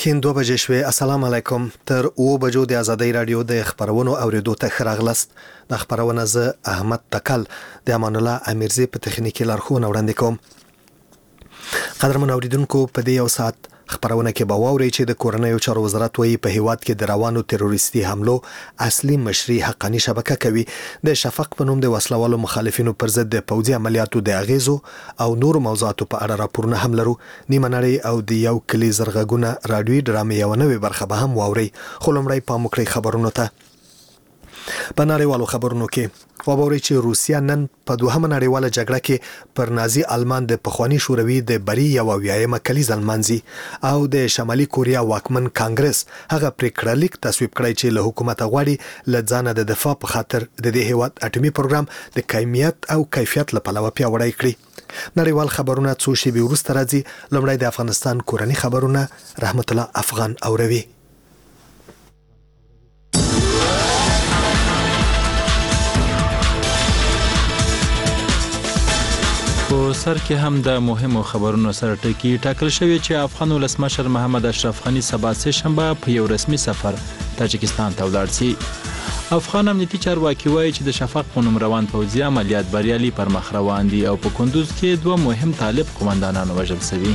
کین 2 بجې شوې. السلام علیکم. تر 2 بجو د ازادۍ رادیو د خبرونو اوریدو ته خراغلست. د خبرونه زه احمد تکل د امان الله امیرزی په تخنیکی لارښوونه وړاندې کوم. قدرمن اوریدونکو، په دې یو ساعت خبرونه کې به واورئ چې د کورنیو چارو وزارت وایي په هیواد کې د روانو تروریستي حملو اصلي مشري حقاني شبکه کوي. د شفق په نوم د وسلوالو مخالفینو پر ضد د پوځي عملیاتو د اغیزو او نورو موضوعاتو په اړه راپورونه هم لرو. نیمه نړۍ او د یو کلی زرغونه رادیوي ډرامې یو نوې برخه به هم واورئ. خو لومړی پام وکړئ خبرونو ته. په نړیوالو خبرونو کې وبورئ چې روسیا نن په دوهمه نړیواله جګړه کې پر نازي آلمان د پخوانی شوروي د بری یو اویایم کلیز المانزي او د شمالي کوریا واکمن کانګرس هغه پریکړه لیک تصویب کړی چې له حکومت غواړي له ځانه د دفاع په خاطر د دې هیواد اټومي پروګرام د کمیت او کیفیت لپاره پیاوړی کړي. نړیوال خبرونه څو شېبې وروسته راځي. لومړی د افغانستان کورنی خبرونه رحمت الله افغان اوروي. په سر کې هم د مهمو خبرونو سره ټکی ټاکل شوی چې افغان ولسمشر محمد اشرف غنی سبا سه شنبه په یو رسمي سفر تاجکستان ته ولاړ شي. افغان امنیتي چارواکي وایي چې د شفق په نوم روان پوځي عملیات بریالي پر مخ روان دي او په کندوز کې 2 مهم طالب قومندانان وژل شوي.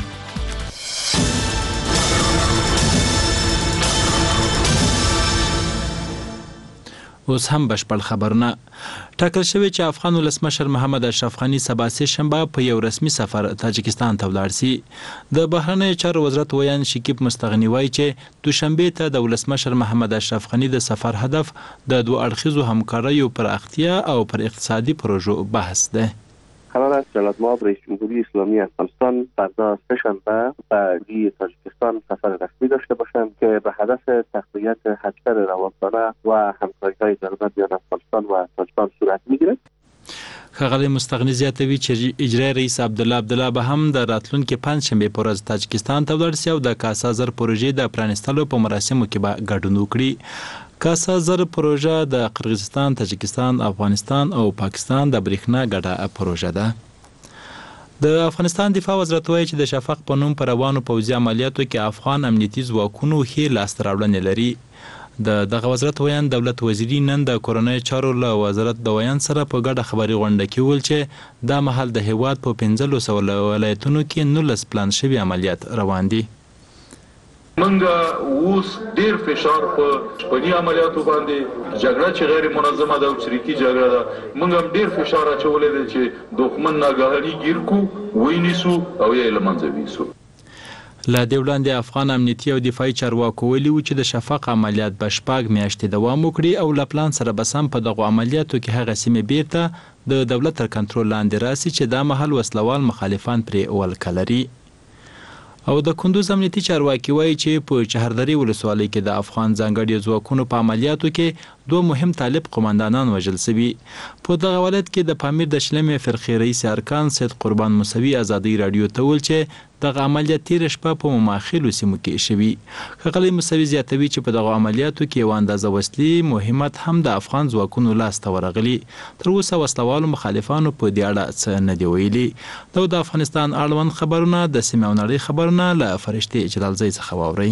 اوس هم بشپړ خبرونه. ټاکل شوی چې افغان ولسمشر محمد اشرف غنی سبا سه شنبه په یو رسمي سفر تاجکستان ته ولاړ شي. د بهرنیو چارو وزارت ویان شکیب مستغنی وایي چې دوشنبه ته د ولسمشر محمد اشرف غنی د سفر هدف د دوه اړخیزو همکاریو پر اختیا او پر اقتصادي پروژو بحث ده. قرار است جلال مآب رئیس جمهوری اسلامی افغانستان فردا سه‌شنبه به تاجیکستان سفر رسمی داشته باشند که به هدف تقویت اکثر روابط و همکاری‌های ضرورت میان افغانستان و تاجیکستان صورت می‌گیرد. ښاغلی مستغنی زیاتوي چې اجرای رئیس عبدالله به هم د راتلونکي پنځشنبه په ورځ تاجیکستان ته ولاړ شي او د کاسا زر پروژې د پرانیستلو په مراسمو کې به ګډون وکړي. کاسا زر پروژه د قرغیزستان، تاجیکستان، افغانستان او پاکستان د برېښنا ګډه پروژه ده. د افغانستان دفاع وزارت وایي چې د شفق په نوم پر روانو پوځي عملیاتو کې افغان امنیتي ځواکونو ښې لاسته راوړنې لري. دغه وزارت ویان دولت وزیری نن د کورنۍ چارو له وزارت د ویان سره په ګډه خبري غونډه کې ویل چې دا مهال د هیواد په 1500 ولایتونو کې 19 پلان شوي عملیات روان دي. منګه اوس ډیر فشار په شپنی عملیاتو باندې جګړه چې غیر منظمه ده او چریکي جګړه ده، منګه ډیر فشار اچولې ده چې دښمن ناګهاني گیر کو وینیسو او یې لمنځه ویسو. لا د وړاندې افغان امنیتي او دفاعي چارواکو ویلي و چې د شفق عملیات به 6 میاشتې دوام وکړي او له پلان سره به سم په دغه عملیاتو کې هغه سیمې بیرته د دولت تر کنټرول لاندې راسي چې دا مهال وسلوال مخالفان پرې ولکه لري. او د کندوز امنیتي چارواکي وایي چې په چهردری ولسوالۍ کې د افغان ځانګړي ځواکونو په عملیاتو کې 2 مهم طالب قومندانان وژل شوي. په دغه ولایت کې د پامیر د شلمې فرقې رئیس ارکان سید قربان موسوي ازادۍ رادیو ته ویل چې دغه عملیات تیر شپه په مماخلو سیمو کې شوي. ښاغلی موسوي زیاتوي چې په دغه عملیاتو کې یو اندازه وسلې مهمت هم د افغان ځواکونو لاسته ورغلي. تر اوسه وسلوالو مخالفانو په دې اړه څه نه دی ویلي. د افغانستان اړوند خبرونه د سیمې او نړۍ خبرونه له فرشتي جلالزی څخه واورئ.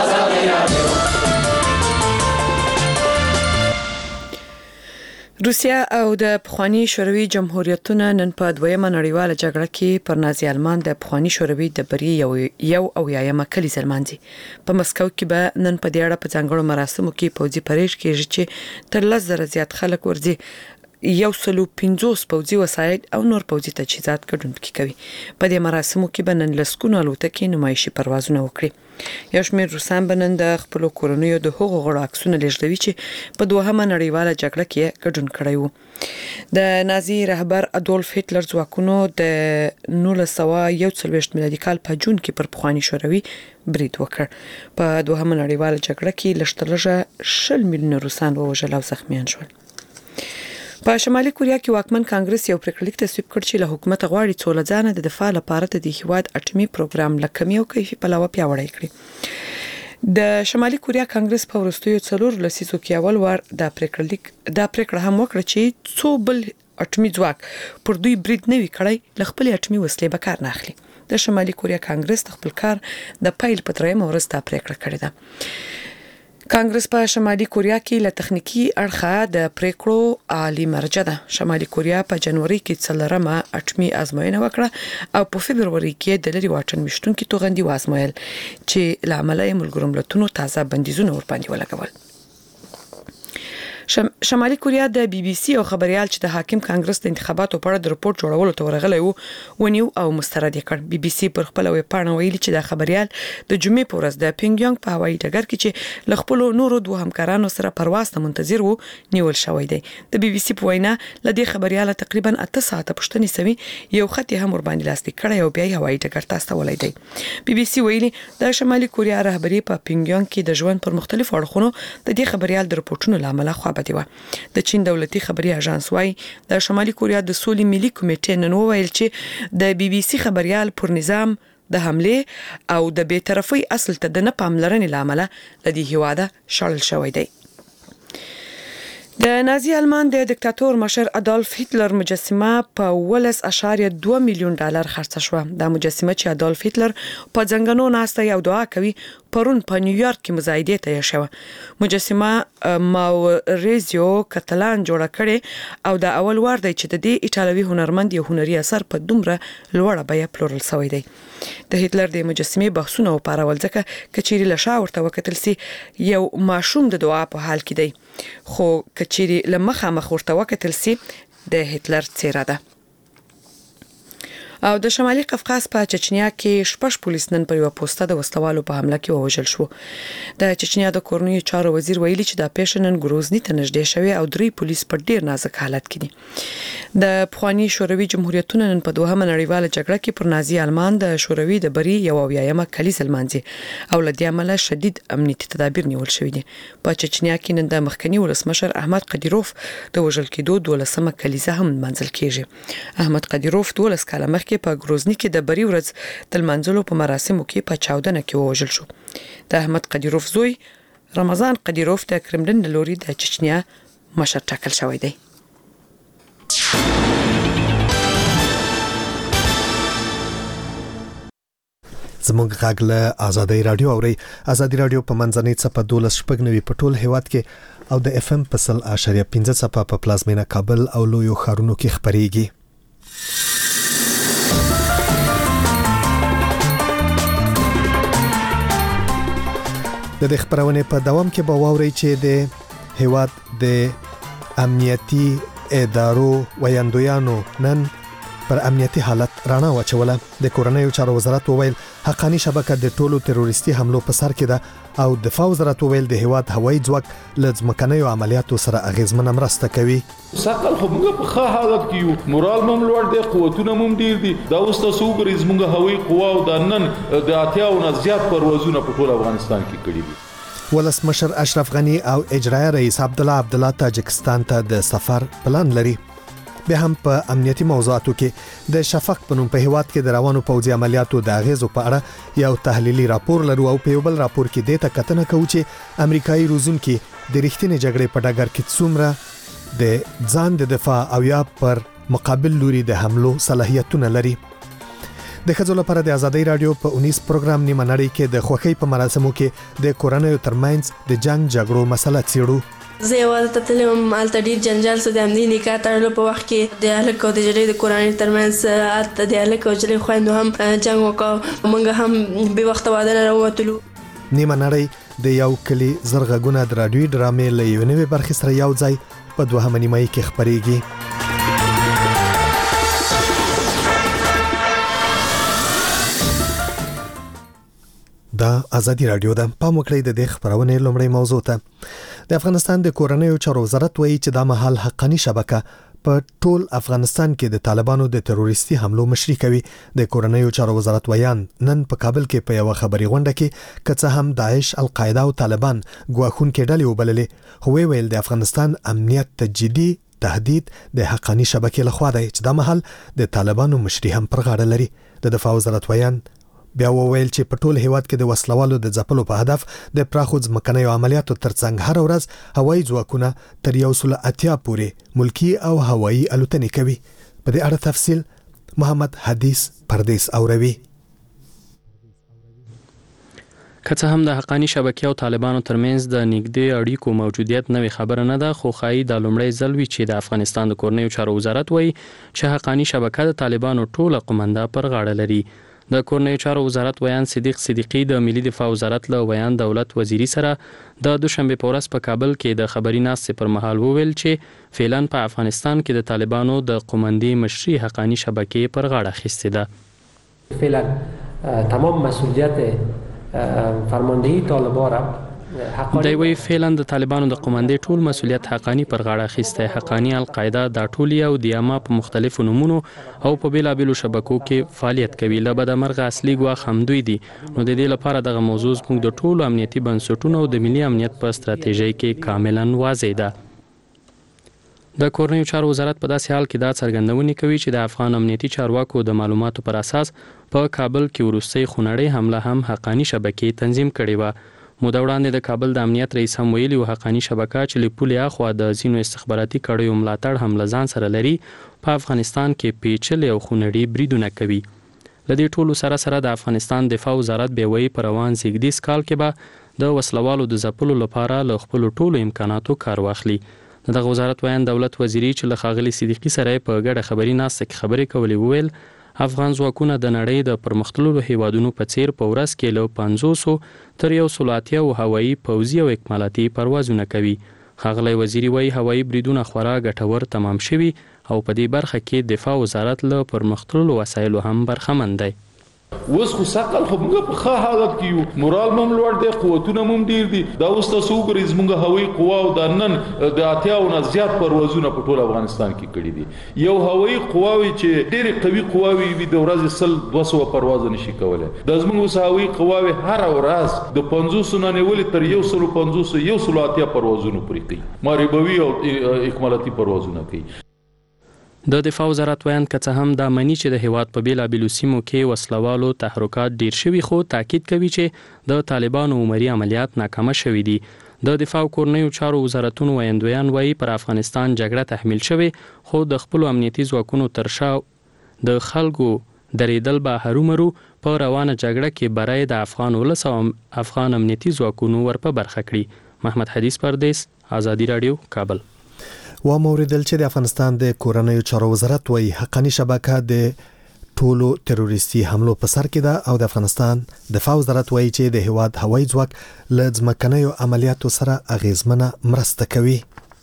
روسیا او د پخوانی شوروي جمهوریتونه نن په دویمه نړیواله جګړه کې پر نازي آلمان د پخوانی شوروي د بری یو اویایم کلیز المانزي په مسکو کې به نن په دې اړه په ځانګړو مراسمو کې پوځي پریډ کېږي چې تر 10,000 زیات خلک ورځي. 150 پوځي وسایل او نور پوځي تجهیزات ګډون کوي. په دې مراسمو کې به نن لسکونه الوتکې نمایشي پروازونه وکړي. یو شمېر روسان به نن د خپل کورنیو د هغو غړو عکسونه لیږدوي چې په دوهمه نړیواله جګړه کې ګډون کړی وو. د نازي رهبر ادولف هټلر ځواکونو د 1941 میلادي کال په جون کې پر پخوانی شوروي برید وکړ. په دوهمه نړیواله جګړه کې لږترلږه 20 میلیونه روسان ووژل او زخمیان شول. په شمالي کوریا کې واکمن کانګرس یو پریکړه تصویب کړ چې له حکومت غواړي څو لځانه د دفاع لپاره د هیواد اټومي پروګرام له کمی او کیفي پلوه پیاوړی کړي. د شمالي کوریا کانګرس په وروستیو 4 لسیزو کې اول وار دا پریکړه هم وکړه چې څو بل اټومي ځواک پر دوی برید نه وي کړی له خپل اټومي وسلې به کار نه اخلي. د شمالي کوریا کانګرس خپل کار د پیل په 3 ورځ ته پریکړه کړې ده. کانګرس په شمالي کوریا کې له تخنیکی اړخه د پریکړو عالی مرجع ده. شمالي کوریا په جنوري کې څلورمه اټومي ازموینه وکړه او په فبرवरी کې د لري واټن مشتونکو توغندي وازمویل چې لامل یې ملګرو ملتونو تازه بندیزونه ور باندې ولګول. شمالي کوریا د بي بي سي او خبريال چې د حاکم کانګرس د انتخاباتو په اړه د رپورت جوړولو ته ورغلی وو ونیو او مسترد کړ. بي بي سي پر خپل ویب پاڼه ویلي چې د خبريال د جمعې په ورځ د پینګ په هوایي ډګر کې چې ل خپل نورو دوه همکارانو سره پرواز ته منتظر وو نیول شوی دی. د بي بي سي په وینا ل دې خبريال تقریبا 8 ساعته پښتني سوي یو خط هم ور باندې لاسلیک کړی او بیا هوایي ډګر ته استولای دی. بي بي سي ویلي د شمالي کوریا رهبری په پینګ کې د ژوند پر مختلفو اړخونو د دې خبريال د رپورټونو لامل خو بدی و. د چین دولتي خبري اژانس وايي د شمالي کوریا د سولې ملي کمیټې نن وویل چې د بي بي سي خبريال پر نظام د حمله او د بی‌طرفۍ اصل ته د نه پاملرنې لامل لدی هواده شړل شوی دی. د نازي آلمان د دیکتاتور مشر ادولف هټلر مجسمه په $1.2 میلیون خرڅ شوه. د مجسمه چې ادولف هټلر په ځنګنو ناسته یو دعا کوي پرون په نیویارک کې مزایده ته شوه. مجسمه ماوریزیو کاتالان جوړه کړي او د اول وار دی چې د دې ایټالوي هنرمند یو هنري اثر په دومره لوړه بیه پلورل شوی دی. د هټلر د مجسمه بحثونه او پارول ځکه کچيري لشا ورته وکتل سي یو ماشوم د دعا په حال کې دی خو کچيري لمخه مخ ورته وکتل سي د هټلر څیره ده. او د شمالي قفقاز په چچنیا کې شپږ پولیس نن په یو پوسټه د وسلوالو په حمله کې ووژل شو. د چچنیا د کورنیو چارو وزیر ویلي چې د پیښنن ګروزنی ته نږدې شوی او 3 پولیس په ډیر نازک حالت کې دي. د پخوانی شوروي جمهوریتونو نن په دوهمه نړیواله جګړه کې پر نازي آلمان د شوروي د بری یو اویایمه کلیز المانځي او لدې عمله شدید امنیتي تدابیر نیول شوی دي. په چچنیا کې نن د مخکنی ولسمشر احمد قدیروف د وژل کېدو 12مه کلیزه هم منځل کیږي. احمد قدیروف 12 کاله مخکې په ګروزنی کې د بری ورځ د منځلو په مراسمو کې په چاودنه کې وژل شو. د احمد قدیروف زوی رمضان قدیروف د کرملین د لوري د چچنیا مشر ټاکل شوی دی. زموږ غږ له آزادۍ رادیو اوري. آزادۍ رادیو په منځنۍ څپه 12.9 په ټول هیواد کې او د اف ام په 0.5 څپه په پلازمینه کابل او لویو ښارونو کې خبريږي. د خبرونه په دوام کې به واوري چې د هیواد د امنیتي ادارو ویاندویانو نن پر امنیتي حالت رڼا واچوله. د کورنیو چارو وزارت وویل حقانی شبکه د ټولو تروریستي حملو په سر کې ده او دفاع وزارت وویل د هیواد هوایي ځواک ل ځمکنیو عملیاتو سره اغیزمن مرسته کوي. ساقل خو موږ په ښه حالت کې یو، مورال مم لوړ دی، قوتونه مم ډیر دي. دا اوس تاسو وګورئ زموږ هوایي قوا او د نن د 80 نه زیات پروازونه په ټول افغانستان کې کړي دي. ولسمشر اشرف غنی او اجرایي رئیس عبدالله تاجکستان ته د سفر پلان لري. به هم په امنیتي موضوعاتو کې د شفق په نوم په هیواد کې د روانو پوځي عملیاتو د اغیزو په اړه یو تحلیلي راپور لرو او په یو بل راپور کې د تکتنه کوي چې امریکایي روزونکو د ریښتینې جګړې په ډګر کې څومره د ځان د دفاع او یا پر مقابل لوري د حملو صلاحیتونه لري. د خځو لپاره د آزادۍ رادیو په 19 پروګرام نیمه نړۍ کې د خوخي په مراسمو کې د کورنیو ترمنځ د جنگ جګړو مسله څیړو. زه یوازې ته تلم هلته ډېر جنجال سو د همدې نکاح تړلو په وخت کې د هلک او د نجلۍ د کورنۍ ترمنځ هلته د هلک او نجلۍ خویندو هم جنګ وکړ. موږ هم بې وخته واده نه راووتلو. نیمه نړۍ د یو کلي زرغږونه د رادیوي ډرامې له یو نوې برخې سره یو ځای په دوهمه نیمایي کې خبرېږي. دا آزادی رادیو ده. پام وکړئ د دې خبرونه لومړی موضوع ته. د افغانستان د کورنیو چارو وزارت وایي چې د مهال حقانی شبکه په ټول افغانستان کې د طالبانو د تروریستي حملو مشري کوي. د کورنیو چارو وزارت ویان نن په کابل کې په یو خبري غونډه کې کڅه هم داعش، القاعده او طالبان ګواښون کې ډلې وبللې، خو ویل د افغانستان امنیت ته جدي تهدید د حقانی شبکې لخوا دی چې د مهال د طالبانو مشري هم پر غاړه لري. د دفاع وزارت ویان بیا وویل چې په ټول هیواد کې د وسلوالو د ځپلو په هدف د پراخو ځمکنیو عملیاتو ترڅنګ هر ورځ هوایي ځواکونه تر 180 پورې ملکی او هوایي الوتنې کوي. په دې اړه تفصیل محمد حدیث پردیس اوروي. که څه هم د حقانی شبکې او طالبانو ترمنځ د نږدې اړیکو موجودیت نوې خبره نه ده، خو ښایي د لومړی ځل وي چې د افغانستان د کورنیو چارو وزارت وایي چې حقانی شبکه د طالبانو ټوله قومنده پر غاړه لري. د کورنیو چارو وزارت ویان صدیق صدیقی د ملي دفاع وزارت له ویان دولت وزیری سره د دوشنبه په ورځ په کابل کې د خبري ناستې پر مهال وویل چې فعلا په افغانستان کې د طالبانو د قومندي مشري حقانی شبکې پر غاړه اخیستې ده. فعلا تمام مسئولیت فرماندهی طالبان را دی وی فعلا د طالبانو د قومندې ټول مسؤلیت حقانی پر غاړه اخیسته. حقانی القاعده د ټولي او د یاما په مختلفو نمونو او په بیلابیلو شبکو کې فعالیت کوي. له بده مرغه اصلي ګواښ همدوی دي. نو د دې لپاره دغه موضوع موږ د ټولو امنیتي بنسټونو او د ملي امنیت په ستراتیژۍ کې کاملا واضح ده. د کورنیو چارو وزارت په داسې حال کې دا څرګندونې کوي چې د افغان امنیتي چارواکو د معلوماتو پر اساس په کابل کې وروستۍ خونړۍ حمله هم حقانی شبکې تنظیم کړې و. موده وړاندې د کابل د امنیت رئیس هم ویلي و حقانی شبکه چې له پولې اخوا د ځینو استخباراتي کړیو ملاتړ هم له ځان سره لري، په افغانستان کې پیچلې او خونړي بریدونه کوي. له دې ټولو سره سره د افغانستان دفاع وزارت به وایي په روان زیږدیز کال کې به د وسلوالو د ځپلو لپاره له خپلو ټولو امکاناتو کار واخلي. دغه وزارت ویان دولت وزیری چې له ښاغلي صدیقي سره په ګډه خبري ناسته کې خبرې کولې وویل افغان ځواکونه د نړۍ د پرمختللو هیوادونو په څیر په ورځ کې له 500 تر 180 هوایي پوځي او اکمالاتي پروازونه کوي. ښاغلی وزیری وایي هوایي بریدونه خورا ګټور تمام شوي او په دې برخه کې دفاع وزارت له پرمختللو وسایلو هم برخمن دی. اوس خو سقل خو موږ په ښه حالت کې یو، مورال هم لوړ دی، قوتونه هم ډیر دي. دا اوس تاسو وګورئ زموږ هوایي قوا او د نن د 80 نه زیات پروازونه په ټول افغانستان کې کړي دي. یو هوایي قواوي چې ډېرې قوي قواوي وي د ورځې 200 پرواز نشي کولای. د زموږ اوس هوایي قواوي هر ورځ د 500 نه نیولې تر 150 180 پروازونه پرې کوي، ماربوي او اکمالاتي پروازونه کوي. د دفاع وزارت ویان که څه هم دا مني چې د هیواد په بیلابیلو سیمو کې وسلوالو تحرکات ډیر شوي، خو تاکید کوي چې د طالبانو عمري عملیات ناکامه شوي دي. د دفاع او کورنیو چارو وزارتونو ویاندویان وایي پر افغانستان جګړه تحمیل شوې، خو د خپلو امنیتي ځواکونو تر شا د خلکو درېدل به هرومرو په روانه جګړه کې برای د افغان ولس او افغان امنیتي ځواکونو ورپه برخه کړي. محمد حدیث پردیس، آزادي رادیو، کابل. و موریدل چې د افغانستان د کورنیو چارو وزارت وایي حقانی شبکه د ټولو تروریستي حملو په سر کې ده او د افغانستان دفاع وزارت وایي چې د هیواد هوایي ځواک له ځمکنیو عملیاتو سره اغیزمنه مرسته کوي.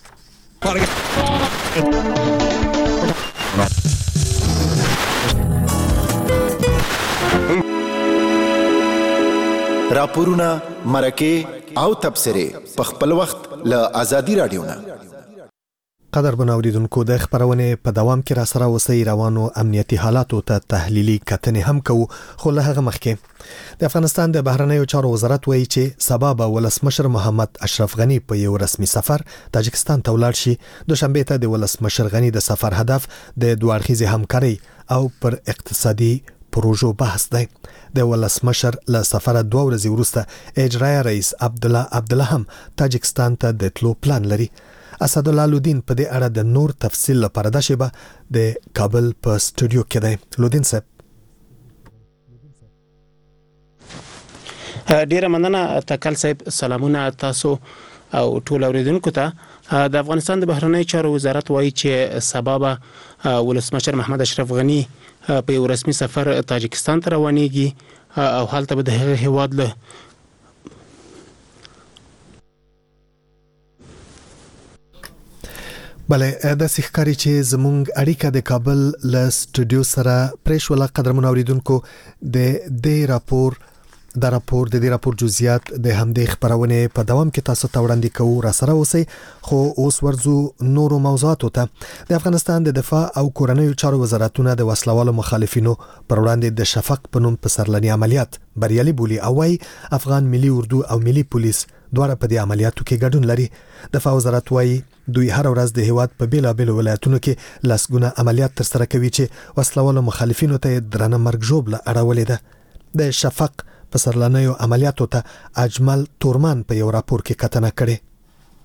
راپورونه، مرکې او تبصرې په خپل وخت له آزادي رادیو نه. قدر بناوریدونکو د خبرونه په دوام کې را سره وسی روانو امنیتي حالاتو ته تحلیلي کتنې هم کوو، خو له هغه مخکې د افغانستان د بهرنیو چارو وزارت وایي چې سبا به ولسمشر محمد اشرف غنی په یو رسمي سفر تاجکستان ته ولاړ شي. دوشنبه ته د ولسمشر غنی د سفر هدف د دوه اړخیزې همکاري او پر اقتصادي پروژو بحث دی. د ولسمشر له سفر 2 ورځې وروسته اجرایي رئیس عبدالله هم تاجکستان ته د تلو پلان لري. اسد الله لودین په دې اړه د نور تفصیل لپاره د شیبه د کابل په سټوډیو کې دی. لودین صاحب، ډیره مننه تکل صاحب. سلامونه تاسو او ټول اوریدونکو ته. د افغانستان د بهرنیو چارو وزارت وایي چې سبا به ولسمشر محمد اشرف غنی په یو رسمي سفر تاجکستان ته روانېږي او هلته به د هغه هیواد له بله د سخکاري چې زمونږ اړیکه د کابل له سټوډیو سره پریشوله. قدرمن اوریدونکو د دې راپور د دې راپور جزئیات د همدې خبرونه په دوام کې تاسو ته وړاندې کوو. را سره اوسئ. خو اوس ورځو نورو موضوعاتو ته. د افغانستان د دفاع او کورنیو چارو وزارتونه د وسلوالو مخالفینو پر وړاندې د شفق په نوم پسرلني عملیات بریالي بولي او وايي افغان ملي اردو او ملي پولیس دواړه په دې عملیاتو کې ګډون لري. دفاع وزارت وايي دوی هر ورځ د هیواد په بیلابیلو ولایتونو کې لاسګونه عملیات ترسره کوي چې وسلوالو مخالفینو ته درنه مرګ ژوبله اړولې ده. د شفق پسرلنیو عملیاتو ته اجمل تورمان په یو راپور کې کتنه کړې.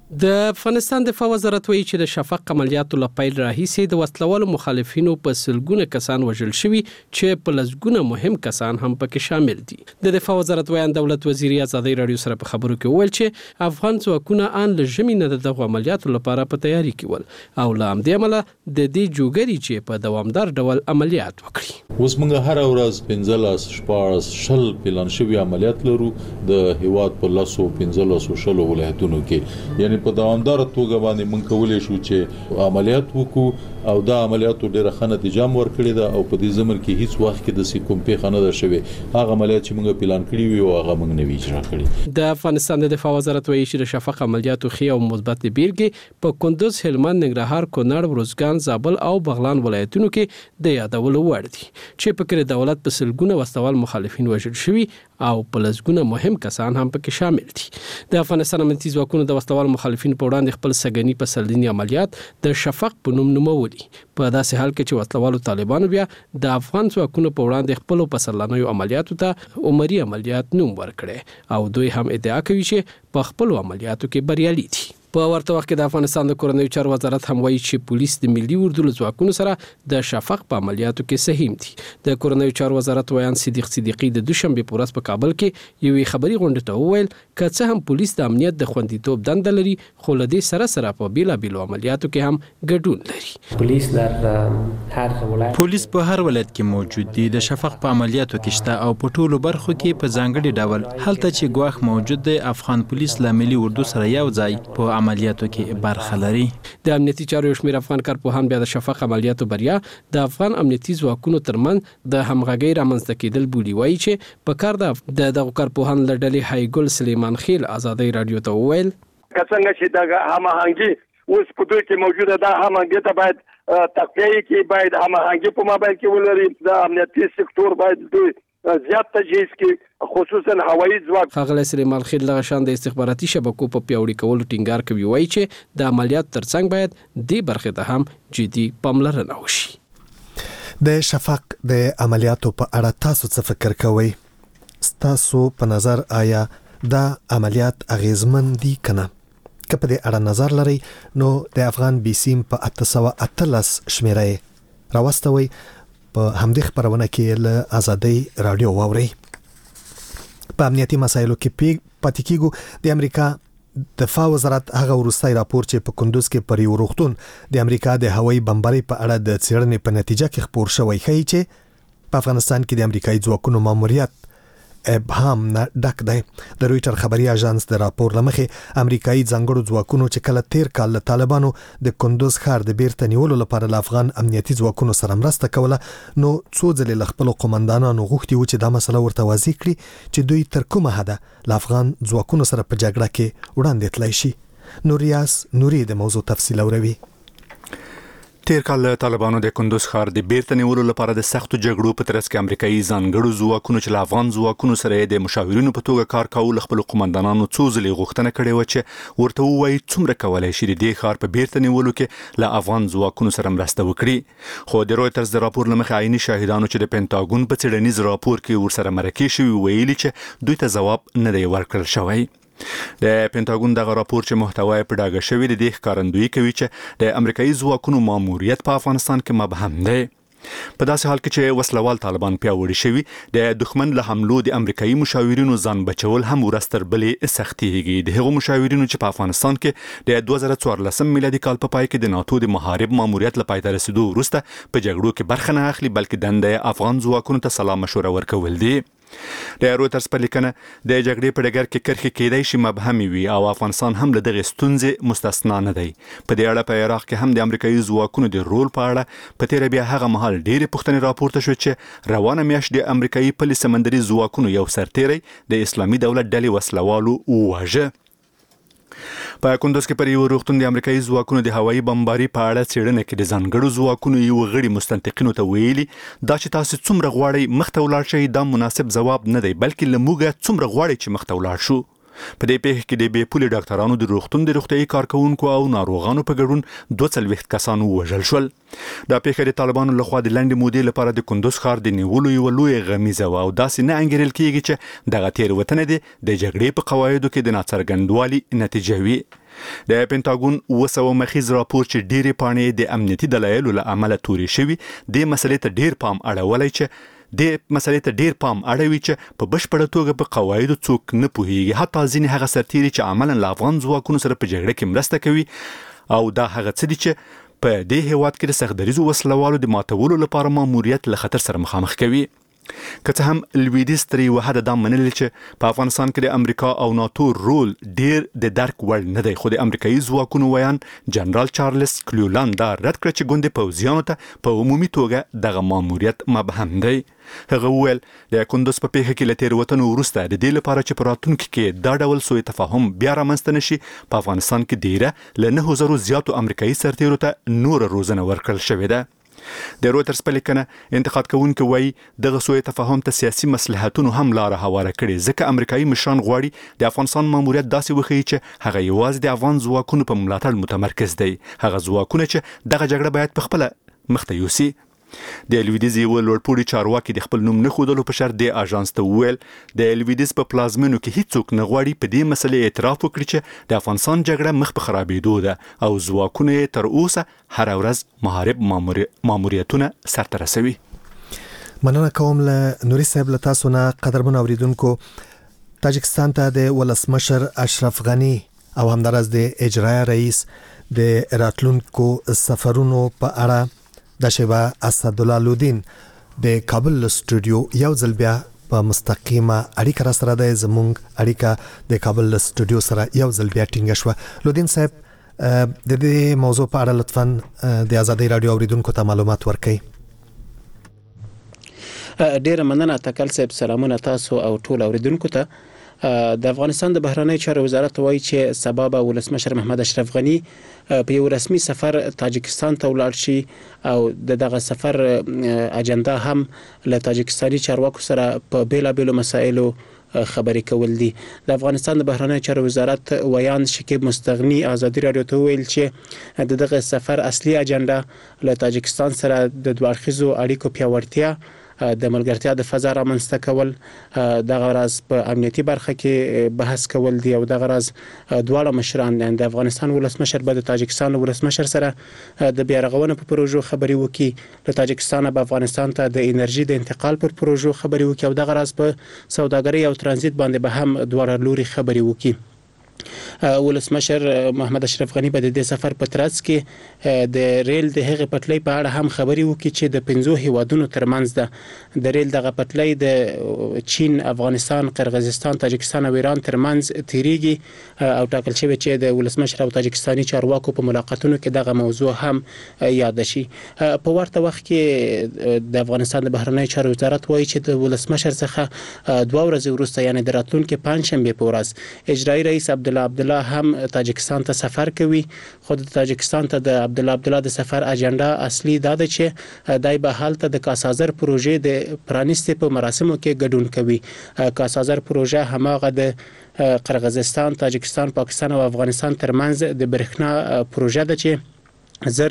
د افغانستان دفاع وزارت وایي چې د شفق عملیاتو له پیل راهیسې د وسلوالو مخالفینو په سلګونه کسان وژل شوي چې په لسګونه مهم کسان هم پکې شامل دي. د دفاع وزارت وایي دولت وزیر ازادي رادیو سره په خبرو کې وویل چې افغان ځواکونه ان له ژمي نه دغه عملیاتو لپاره په تیاری کې ول او له همدې امله د دې جوګري چې په دوامدار ډول عملیات وکړي. اوس موږ هر ورځ 15 شپږ شل پلان شوی عملیات لرو د هیواد په 15 شل ولایتونو کې، یعنی په دوامدار توګه باندې موږ کولای شو چې عملیات وکړو او دا عملیاتو ډیره ښه نتیجه ورکړې ده او په دې زمر کې هیڅ وخت کې د کوم پیښه نه ده شوې. هغه عملیات چې موږ پلان کړی وي او هغه موږ نه وی اجرا کړی. د افغانستان د دفاع وزارت وایي چې د شفق عملیاتو خي او مثبت بیلګې په کندوز، هلمند، ننګرهار، کونړ، روزګان، زابل او بغلان ولایتونو کې د یادولو وړ دي چې په کې دولت په سلګونه وسوال مخالفین وژل شوي او په لسګونه مهم کسان هم پکې شامل دي. د افغانستان امنیتي ځواکونو د وسوال مخالفین په وړاندې خپل سګنی په سلدني عملیات د شفق په نوم نومولي. په داسې حال کې چې وسلوالو طالبانو بیا د افغان ځواکونو په وړاندې خپل پسرلانیو عملیاتو ته عمري عملیات نوم ورکړي او دوی هم ادعا کوي چې په خپل عملیاتو کې بریالي دي. په ورته وخت کې د افغانستان د کورنیو چارو وزارت هم وایي چې پولیس د ملي اردو له ځواکونو سره د شفق په عملیاتو کې سهیم دي. د کورنیو چارو وزارت ویان صدیق صدیقی د دوشنبه په ورځ په کابل کې یوې خبري غونډه ته وویل که څه هم پولیس د امنیت د خوندیتوب دنده لري خو له دې سره په بیلابیلو عملیاتو کې هم ګډون لري. پولیس په هر ولایت کې موجود دي. د شفق په عملیاتو کې شته او په ټولو برخو کې په ځانګړي ډول هلته چې ګواښ موجود دی افغان پولیس له ملي اردو سره یو ځای په عملیاتو کې برخه لري. د امنیتي چارو شمیر افغان کارپوهان بیا د شفق عملیاتو بریا د افغان امنیتي ځواکونو ترمنځ د همغږۍ رامنځته کېدل بولي. وایي چې په کار د دغه کارپوهان له ډلې هایګل سلیمان خیل ازادي رادیو ته وویل څنګه چې د همغږي اوس په دوی کې موجوده ده همغږي ته باید تقویه کې باید همغږي په مابین کې ولري. د امنیتي سکتور باید دوی زیات تجهیز کې خصوصا هوایي ځواک. ښاغلی سلیمان خیل دغه شان د استخباراتي شبکو په پیاوړي کولو ټینګار کوي. وایي چې د عملیات ترڅنګ باید دې برخې ته هم جدي پاملرنه وشي. د شفق د عملیاتو په اړه تاسو څه فکر کوئ؟ ستاسو په نظر آیا دا عملیات اغیزمن دي کنه؟ که په دې اړه نظر لري نو د افغان بي سیم په 813 شمیره راوستوي په همدې خبرونه کې له ازادي رادیو واوري. په امنیتي مسایلو کې پاتې کېږو. د امریکا دفاع وزارت هغه وروستي راپور چې په کندوز کې پر یو روغتون د امریکا د هوایي بمبارۍ په اړه د څېړنې په نتیجه کې خبر شوی ښیي چې په افغانستان کې د امریکایي ځواکونو ماموریت ابهام نه ډک دی. د رويټر خبري اژانس د راپور لمخې امریکایي ځانګړو ځواکونو چې کله تیر کال له طالبانو د کندوز ښار د بیرته نیولو لپاره له افغان امنیتي ځواکونو سره مرسته کوله نو څو ځلې له خپل قومندانانو غوښتي و چې دا مسله ورته واضح کړي چې دوی تر کومه حده له افغان ځواکونو سره په جګړه کې وړاندې تللی شي. نوریاس نوري د موضوع تفصیل اوروي. تیر کال طالبانو د کندوز ښار د بیرته نیولو لپاره د سختو جګړو په ترڅ کې امریکایي ځانګړو ځواکونو چې له افغان ځواکونو سره د مشاورینو په توګه کار کاوه خپل قومندانانو څو ځلې غوښتنه کړې و چې ورته ووایي څومره کولای شي د دې ښار په بیرته نیولو کې له افغان ځواکونو سره مرسته وکړي. خو د رويټرز د راپور لمخې عیني شاهدانو چې د پینټاګون په څېړنیز راپور کې ورسره مرکه شوي ویلي چې دوی ته ځواب نه دی ورکړل شوی. د پینټاګون دغه راپور چې محتوا یې په ډاګه شوی د دې ښکارندویي کوي چې د امریکایي ځواکونو ماموریت په افغانستان کې مبهم دی. په داسې حال کې چې وسلوال طالبان پیاوړي شوي د دښمن له حملو د امریکایي مشاورینو ځان بچول هم ورستر بلې سختيږي. د هغو مشاورینو چې په افغانستان کې د 2014 میلادي کال په پای کې د ناتو د محارب ماموریت له پای ته رسیدو وروسته په جګړو کې برخه نه اخلي بلکې دنده افغان ځواکونو ته سلا مشوره ورکول دي. د رويټرز په لیکنه د جګړې په ډګر کې کرښې کېدای شي مبهمي وي او افغانستان هم له دغه ستونزې مستثنا نه دی. په دې اړه په عراق کې هم د امریکایي ځواکونو د رول په اړه په تیر بیا هغه مهال ډېرې پوښتنې راپورته شوې چې روانه میاشت د امریکایي پلي سمندري ځواکونو یو سرتیری د اسلامي دولت ډلې وسلوالو وواژه. په کندوز کې پر یو روغتون د امریکایي ځواکونو د هوایي بمبارۍ په اړه څېړنه کې د ځانګړو ځواکونو یو غړي مستنطقینو ته ویلي دا چې تاسو څومره غواړئ مخ ته ولاړ شئ دا مناسب ځواب نه دی بلکې له موږ څومره غواړئ چې مخ ته ولاړ شو. په دې پیښه کې د بې پولې ډاکټرانو د روغتون د روغتیايي کارکونکو او ناروغانو په ګډون 42 کسان ووژل شول. دا پیښه د طالبانو لخوا د لنډې مودې لپاره د کندوز ښار د نیولو یو لوی غمیزه و او داسې نه انګیرل کېږي چې دغه تېروتنه د جګړې په قواعدو کې د ناڅرګندوالي نتیجه وي. د پینټاګون وسو مخیز راپور چې ډېری پاڼې د امنیتي دلایلو له امله توري شوی د مسلې ته ډېر پام اړولای چې په بشپړه توګه په قواعدو څوک نه پوهیږي. حتی ځینې هغه سرتیري چې عملاً له افغان ځواکونو سره په جګړه کې مرسته کوي او دا هغه څه دي چې په دې هیواد کې د سختدریزو وسلوالو د ماتولو لپاره ماموریت له خطر سره مخامخ کوي. که څه هم لویدیځ ترې وحده دا منلي چې په افغانستان کې د امریکا او ناتو رول ډیر د درک وړ نه دی، خو د امریکایي ځواکونو ویان جنرال چارلز کلیولند دا رد کړ چې ګوندې پوځیانو ته په عمومي توګه دغه ماموریت مبهم دی. هغه وویل د کندوز په پیښه کې له تېروتنو وروسته د دې لپاره چې په راتلونکي کې دا ډول سوء تفاهم بیا رامنځته نشي، په افغانستان کې ډیره له 9,000 زیاتو امریکایي سرتیرو ته نور روزنه ورکړل شوې ده. د رویټرز په لیکنه انتقاد کوونکي وایي دغه سوء تفاهم ته سیاسي مصلحتونو هم لاره هواره کړې، ځکه امریکایي مشران غواړي د افغانستان ماموریت داسې وښیي چې هغه یوازې د افغان ځواکونو په ملاتړ متمرکز دی، هغه ځواکونه چې دغه جګړه باید په خپله مخته یوسي. د لویدیځ یو لوړپوړي چارواکي د خپل نوم نه ښودلو په شرط د اژانس ته وویل د لویدیځ په پلازمینو کې هیڅوک نه غواړي په دې مسلې اعتراف وکړي چې د افغانستان جګړه مخ په خرابېدو ده او ځواکونه یې تر اوسه هر ورځ محارب ماموریتونه سرته رسوي. مننه کوم له نوري صاحب له تاسو نه. قدرمن اوریدونکو، تاجکستان ته د ولسمشر اشرف غنی او همدارس د اجرایه رئیس د راتلونکو سفرونو په اړه د شیبه اسدالله لودین د کابل سټوډیو یو ځل بیا په مستقیمه اړیکه را سره د زمونږ اړیکه د کابل سټوډیو سره یو ځل بیا ټینګه شوه. لودین صاحب، د دې موضوع په اړه لطفاً د آزادۍ رادیو اوریدونکو ته معلومات ورکړئ. ډیره مننه تکل صاحب. سلامونه تاسو او ټول اوریدونکو ته. د افغانستان د بهرنی چارو وزارت وایي چې سبا به ولسمشر محمد اشرف غنی په یو رسمي سفر تاجکستان ته ولاړ شي او دغه سفر اجنډا هم له تاجکستاني چارواکو سره په بیلابېلو مسایلو خبرې کول دي. د افغانستان د بهرنی چارو وزارت ویان شکیب مستغنی آزادي رادیو ته ویل چې دغه سفر اصلي اجنډا له تاجکستان سره د دوه اړخیزو اړیکو پیاوړتیا، د ملګرتیا د فضا رامنځته کول، دغه راز په امنیتي برخه کې بحث کول دي او دغه راز دواړه مشران د افغانستان ولسمشر به د تاجکستان ولسمشر سره د بیارغونې په پروژو خبرې وکړي، له تاجکستان به افغانستان ته د انرژي د انتقال پر پروژو خبرې وکړي او دغه راز په سوداګرۍ او ترانزیت باندې به هم دواړه لوري خبرې وکړي. ولسمشر محمد اشرف غنی په دې سفر په ترڅ کې د ریل د هغې پټلۍ په اړه هم خبرې وکړي چې د 5 هیوادونو ترمنځ ده. د ریل دغه پټلۍ د چین، افغانستان، قرغیزستان، تاجکستان او ایران ترمنځ تیریږي او ټاکل شوی چې د ولسمشر او تاجکستاني چارواکو په ملاقاتونو کې دغه موضوع هم یاد شي. په ورته وخت کې د افغانستان د بهرنی چارو وزارت وایي چې د ولسمشر څخه 2 ورځې وروسته یعنی د راتلونکي پنځشنبه په ورځ اجرایي رئیس عبدالله هم تاجکستان ته سفر کوي. خو د تاجکستان ته د عبدالله د سفر اجنډا اصلي دا ده چې دای به هلته د کاسازر پروژې د پرانیستې په مراسمو کې ګډون کوي. کاسازر پروژه هماغه د قرغیزستان، تاجکستان، پاکستان او افغانستان ترمنځ د برېښنا پروژه ده چې 1000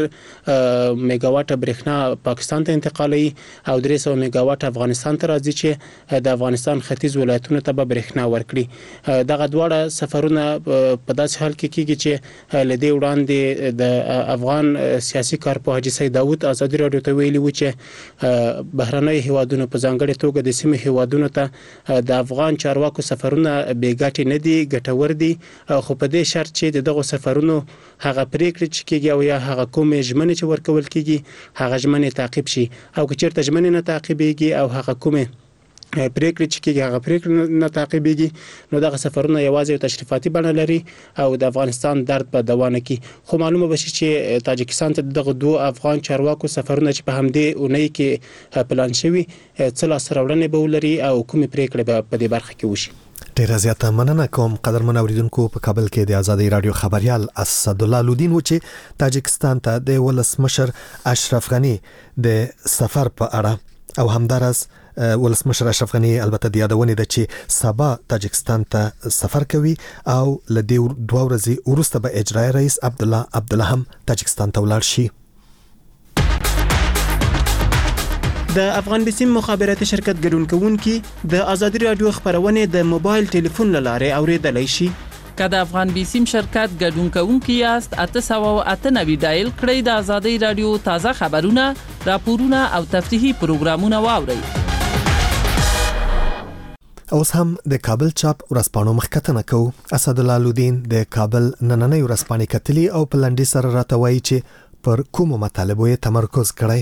میگاواټ برېښنا پاکستان ته انتقالوي او 300 میگاواټ افغانستان ته راځي چې د افغانستان ختیځ ولایتونو ته به برېښنا ورکړي. دغه دواړه سفرونه په داسې حال کې کیږي چې لدې وړاندې د افغان سیاسي کارپوه حاجي سید داود آزادي رادیو ته ویلي و چې بهرنۍ هیوادونو په ځانګړي توګه د سیمې هیوادونو ته د افغان چارواکو سفرونه بې ګټې نه دي، ګټور دي، خو په دې شرط چې دغه سفرونو هغه پریکړې چې کیږي او یا هغه کومې ژمنې چې ورکول کیږي هغه ژمنې تعقیب شي او که چیرته ژمنې نه تعقیبېږي او هغه کومې پریکړې چې کیږي هغه پریکړې نه تعقیبېږي نو دغه سفرونه یوازې تشریفاتي بڼه لري او د افغانستان درد به دوا نه کړي. خو معلومه به شي چې تاجکستان ته دغه 2 افغان چارواکو سفرونه چې په همدې اونۍ کې پلان شوي څه لاسته راوړنې به ولري او کومې پریکړې به په دې برخه کې وشي. ډیره زیاته مننه کوم قدرمن اوریدونکو. په کابل کې د آزادۍ رادیو خبريال اسدالله لودین و چې تاجکستان ته د ولسمشر اشرف غنی د سفر په اړه او همدارس ولسمشر اشرف غنی البته د یادونې ده چې سبا تاجکستان ته سفر کوي او له دې 2 ورځې وروسته به اجرایي رئیس عبدالله هم تاجکستان ته ولاړ شي. د افغان بسیم مخابراتي شرکت ګډون کوونکي د آزادي رادیو خبرونه د موبایل ټلیفون لاره اوریدلای شي. که د افغان بیسیم شرکت ګډون کوونکي یاست 898 ډایل کړئ د ازادي رادیو تازه خبرونه راپورونه او تفریحي پروګرامونه واورئ. اوس هم د کابل چاپ ورځپاڼو مخکتنه کوو. اسدالله لودین د کابل نننۍ ورځپاڼې کتلي او په لنډي سره راته وایي چې پر کومو مطالبو یې تمرکز کړی.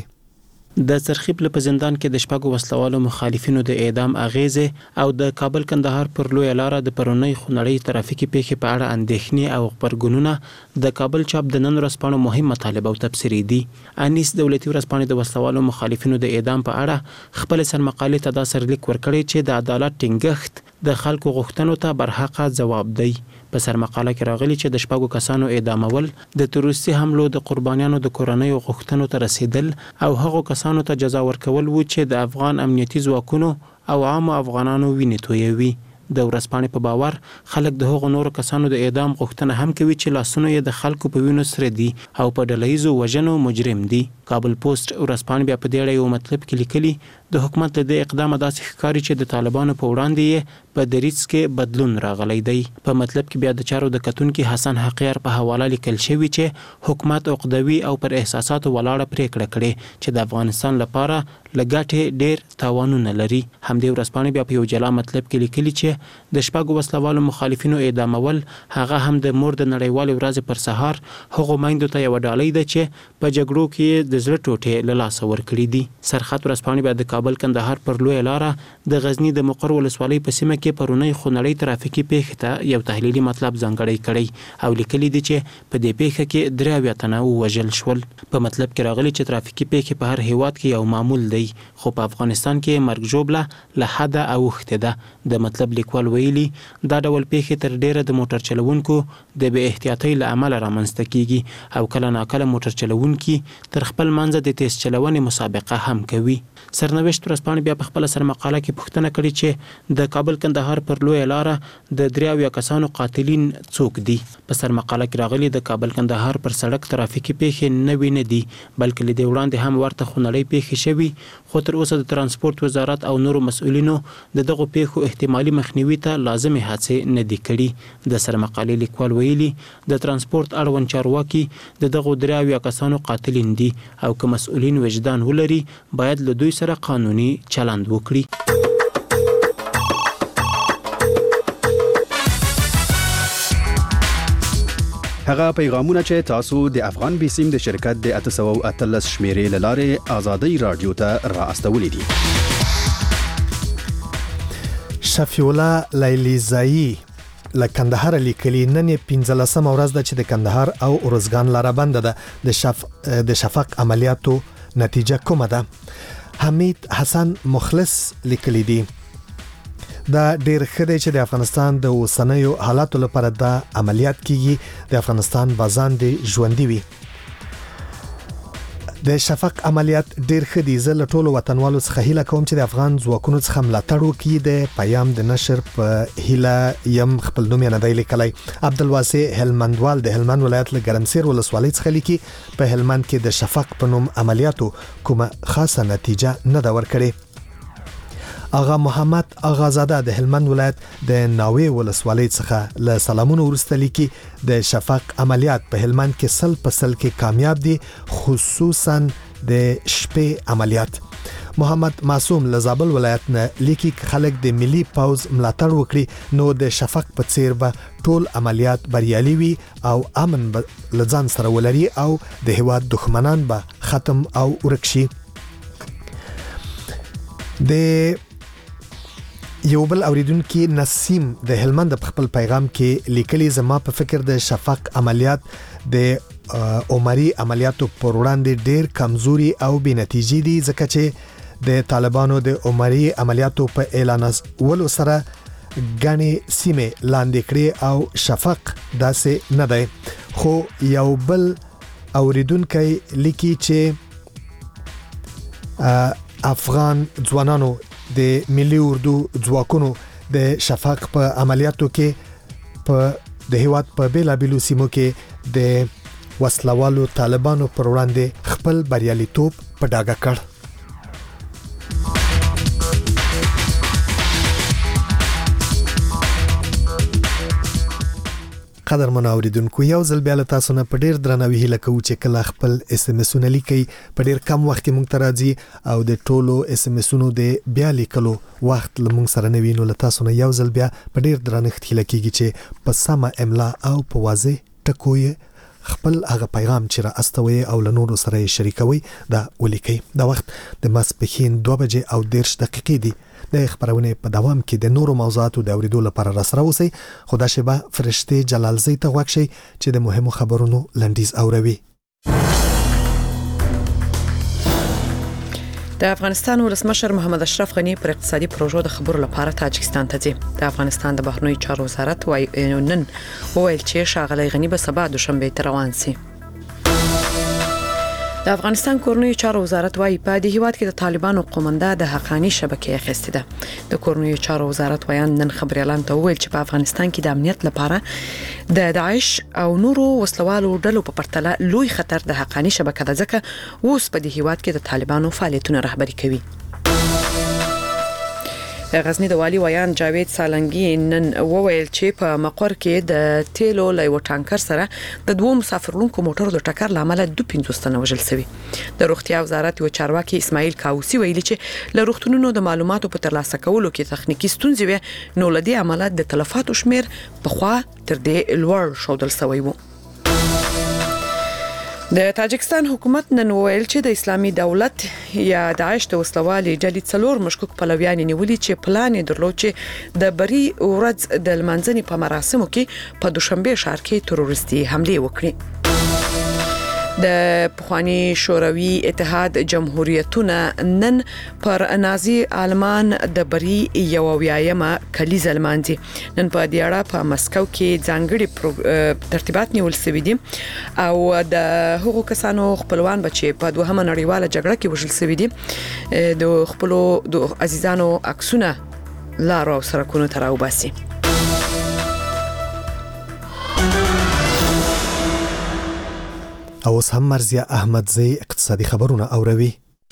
د سرخیب په زندان کې د شپږو وسلوالو مخالفینو د اعدام اغیزه او د کابل کندهار پر لوی لار د پرونی خونړی ترافیکي پیښې په اړه اندېښنې او خبرګونونه د کابل چاپ د نن ورځپاڼو مهم مطالبه او تبصرې دي. انیس دولتي ورځپاڼې د وسلوالو مخالفینو د اعدام په اړه خپل سرمقالې ته دا سرلیک ورکړی چې د عدالت ټینګښت د خلکو غوښتنو ته برحقه جواب دی. په سرمقاله کې راغلي چې د شپږو کسانو اعدامول د تروریستي حملو د قربانیانو د کورنۍ غوښتنو ته رسیدل او هغو کسانو ته جزا ورکول وو چې د افغان امنیتي ځواکونو او عام افغانانو وینې تویوي. د ورځپاڼې په باور خلک د هغو نورو کسانو د اعدام غوښتنه هم کوي چې لاسونه یې د خلکو په وینو سره دي او په ډلهیزو وژنو مجرم دي. کابل پوسټ ورځپاڼې بیا په دې اړه یو مطلب کې لیکلي د حکومت له دې اقدام داسې ښکاري چې د طالبانو په وړاندې یې په دریځ کې بدلون راغلی دی. په مطلب کې بیا د چارو د کتونکي حسن حقیار په حواله لیکل شوی چې حکومت عقدوي او پر احساساتو ولاړه پریکړه کړې چې د افغانستان لپاره لګټې ډېر تاوانونه لري. همدې ورځپاڼې بیا په یو جلا مطلب کې لیکلي چې د شپږو وسلوالو مخالفینو اعدامول هغه هم د مور د نړیوالې ورځې پر سهار هغو میندو ته یو ډالۍ ده چې په جګړو کې د زړه ټوټې له لاسه ورکړي دي. سرخط ورځپاڼې بیا د کابل کندهار پر لوی لار د غزنی د مقر ولسوالۍ په سیمه کې پرونی خونړی ترافیکي پیښه ته یو تحلیلي مطلب ځانګړی کړی او لیکلي دي چې په دې پیښه کې 93 تنه وژل شول. په مطلب کې راغلي چې ترافیکي پیښې په هر هیواد کې یو معمول دی خو په افغانستان کې مرګ ژوبله له حده اوښته ده. د مطلب لیکوال ویلي دا ډول پیښې تر ډیره د موټر چلوونکو د بې احتیاطۍ له امله رامنځته کیږي او کله ناکله موټر چلوونکي تر خپل منځه د تیز چلونې مسابقه هم کوي. سرنوشت ورځپاڼې بیا په خپل سرمقاله کې پوښتنه کړې چې د کابل کندهار پر لوی لار د 93 کسانو قاتلین څوک دي. په سرمقاله کې راغلي د کابل کندهار پر سړک ترافیکي پیښې نوې نه دي بلکې له دې وړاندې هم ورته خونړۍ پیښې شوي خو تر اوسه د ترانسپورت وزارت او نورو مسؤلینو د دغو پیښو احتمالي مخنیوي ته لازمي هڅې نه دي کړي. د سرمقالې لیکوال ویلي د ترانسپورت اړوند چارواکي د دغو 93 کسانو قاتلین دي او که مسؤلین وجدان ولري باید له دوی سره قانوني چلند وکړي. هغه پیغامونه چې تاسو د افغان بیسیم د شرکت د 813 شمیرې لاره آزادي رادیو ته را استولې دي. شفیولا لیلیزایی له کندهار لیکلي نن 15 ورځ ده چې د کندهار او ارزګان لاره بند ده. د شفق عملیاتو نتیجه کومه ده؟ حمید حسن مخلص لیکلی دی دا ډیر خدای چې د افغانستان د اوسنیو حالاتو لپاره د عملیات کیږي د افغانستان بازان دی ژوندۍ وي. د شفق عملیات ډیر خدي زل ټولو وطنوالو څخه هیله کوم چې د افغان ځواکونو څخه ملاتړ وکړي. د پیام د نشر په هیله یم خپل نوم نه دی لیکلی. عبدالواسع هلمندوال د هلمند ولایت له ګرمسیر ولسوالۍ څخه لیکي په هلمند کې د شفق په نوم عملیاتو کومه خاصه نتیجه نه دا ورکړي. آغا محمد آغازاده د هلمند ولایت د ناوې ولسوالۍ څخه له سلامونو ورسته لیکي د شفق عملیات په هلمند کې 100% کې کامیاب دي خصوصا د شپې عملیات. محمد معصوم له زابل ولایت نه لیکي خلک د ملي پوز ملاتړ وکړي نو د شفق په څیر به ټول عملیات بریالي وي او امن لځان سره ولري او د هواد دښمنان به ختم او ورکشي. د یو بل اوریدونکو نسیم د هلمند په خپل پیغام کې لیکلي زما په فکر د شفق عملیات د عمري عملیاتو پر وړاندې ډیر کمزوري او بې نتیجې دي ځکه چې د طالبانو د عمري عملیاتو په اعلان ولو سره غني سیمه لاندې کړې او شفق داسې نه دی. خو یو بل اوریدونکو لیکي چې افغان ځوانانو د ملي اردو ځواکونو د شفق په عملیاتو کې په د هیواد په بیلابیلو سیمو کې د وسلوالو طالبانو پر وړاندې خپل بریالیتوب په ډاګه کړ. قدرمن اوریدونکو یو ځل بیا له تاسو نه په ډیر درناوي هیله کوو چې کله خپل اس ام اسونه لیکي په ډیر کم وخت کې مونږ ته راځي او د ټولو اس ام اسونو د بیا لیکلو وخت لمونږ سره نه وینو له تاسو نه یو ځل بیا په ډیر درنښت هیله کیږي چې په سمه املا او په واضح ټکو خپل هغه پیغام چې را استوي او له نورو سره شریکوي دا ولیکي. دا وخت د ماسپښین 2 بجې او 10 دقیقې دي. د خبرونه په دوام کې د نورو موضوعاتو د اوریدو لپاره را سره اوسئ. خدا شبا فرشته جلالزی ته غوښ شي چې د مهمو خبرونو لنډیز اوروي. د افغانستان ولسمشر محمد اشرف غنی پر اقتصادي پروژو د خبرو لپاره تاجکستان ته ځي. د افغانستان د بهرنیو چارو وزارت نن وویل چې ښاغلی غنی به سبا دوشنبه ته روان شي. د افغانستان کورنیو چارو وزارت وايي په دې هیواد کې د طالبانو قومنده د حقانی شبکې اخیسته ده. د کورنیو چارو وزارت وایان نن خبري اعلان ته ویل چې په افغانستان کې د امنیت لپاره د داعش او نورو وسلوالو ډلو په پرتله لوی خطر د حقانی شبکې ده، ځکه اوس په دې هیواد کې د طالبانو فعالیتونه رهبري کوي. د غزنی د والی ویان جاوید سالنګي نن وویل چې په مقر کې د تیلو لایو ټانکر سره د دوه مسافرونکو موټر د ټکر لامل 250 تنه وژل شوی. د روغتیا وزارت یو چارواکي اسماعیل کاوسی ویلي چې له روغتونونو د معلوماتو په ترلاسه کولو کې تخنیکی ستونزې وي، نو لدی عملیات د تلفاتو شمیر په خوا تر دې لوړ شودل شوی وو. د تاجکستان حکومت نن ویل چې د اسلامي دولت یا داعش د وسلوالي ډلې څلور مشکوک پلویان نیولي چې پلان درلود چې د بری ورځ د لمانځنې په مراسمو کې په دوشنبه ښار کې تروریستي حمله وکړي. د پخوانی شوروي اتحاد جمهوریتونه نن پر نازي آلمان د بری یو ویایمه کلیزه لمانځي. نن په دې اړه په مسکو کې ځانګړي ترتیبات نیول شوي دي او د هغو کسانو خپلوان بچي په دوهمه نړیواله جګړه کې وژل شوي دي د خپلو د عزیزانو عکسونه لارو سرکونو ته راوباسي. اوس هم مرزیه احمدزی اقتصادي خبرونه اوروي.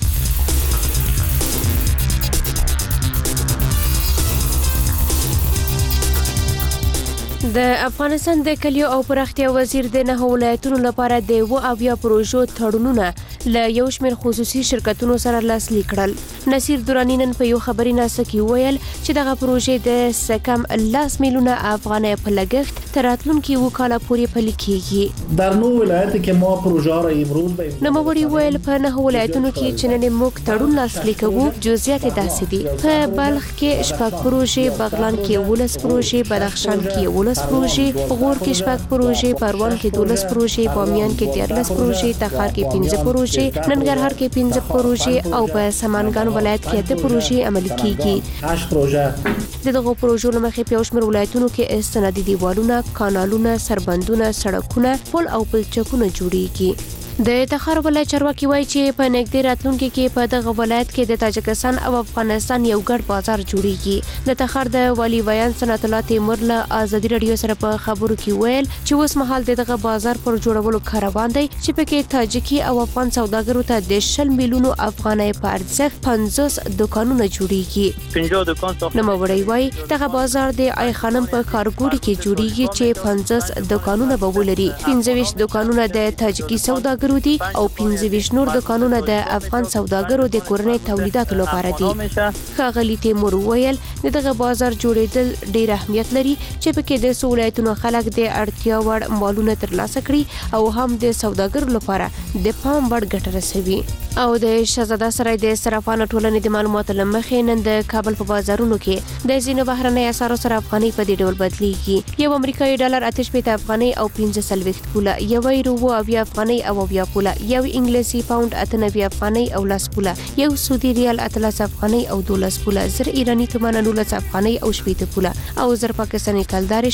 د افغانستان د کلیو او پراختیا وزیر د نه ولایتونو لپاره د و او یا پروژو تړونونه له یو شمېر خصوصي شرکتونو سره لاسلیک کړل. نصیر دورانی نن په یو خبري ناسه کې ویل چې دغه پروژې د سکم 10 میلیونه افغانۍ په لګښت تر راتلونکي وکاله پورې پلي کیږي. در نو ولایت کې ما پروژه را امروز به نوموړي ویل په نه ولایتونو کې چې نن موږ تړون لاسلیک کوو جزئیات داسې دي. په بلخ کې شپږ پروژې، بغلان کې 12 پروژې، بدخشان کې 12 پروژې، غور کې شپږ پروژې، پروان کې 12 پروژې، بامیان کې 13 پروژې، تخار کې 15 پروژې، ننګرهار کې 15 پروژې او په سمنګان ولایت کې 8 پروژې عملي کیږي. 8 پروژې دغه پروژو لمخې په شمېر ولایتونو کې استنادي دیوالونه، کانالونه، سربندونه، سړکونه، پل او پلچکونه جوړیږي. د تخار ولایت چارواکي وایي چې په نږدې راتلونکي کې په دغه ولایت کې د تاجکستان او افغانستان یو ګډ بازار جوړیږي. د تخار د والی ویان سنت الله تیمور له ازادي رادیو سره په خبرو کې ویل چې اوس مهال دغه بازار پر جوړولو کار روان دی چې پکې تاجکي او افغان سوداګرو ته د 10 میلیونو افغانۍ په ارزښت 50 دکانونه جوړیږي. 50 دکان نو وړي وایي دغه بازار د آی خانم په کارګوړي کې جوړیږي چې 50 دکانونه به ولري. 15 دکانونه د تاجکي سوداګرو دي او 15 نور دکانونه د افغان سوداګرو د کورنۍ تولیداتو لپاره دي. ښاغلي تیمور ویل دغه بازار جوړېدل ډېر اهمیت لري چې پکې د ولایتونو خلک د اړتیا وړ مالونه ترلاسه کړي او هم د سوداګرو لپاره د پام وړ ګټه رسوي. او د شهزاده سرای د صرافانو ټولنې د معلوماتو لمخې نن د کابل په بازارونو کې د ځینو بهرنۍ اسعارو سره افغانۍ په دې ډول بدلیږي. یو امریکایي ډالر 8 افغانۍ او 15 پوله، یو یورو 20 افغانۍ او 20 پوله، یو انګلیسي پاوند 98 افغانۍ او 10 پوله، یو سعودي ریال 13 افغانۍ او 12 پوله، زر ایرانی تومان 19 افغانۍ او 8 پوله او زر پاکستاني کلدار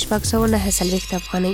609 افغانۍ.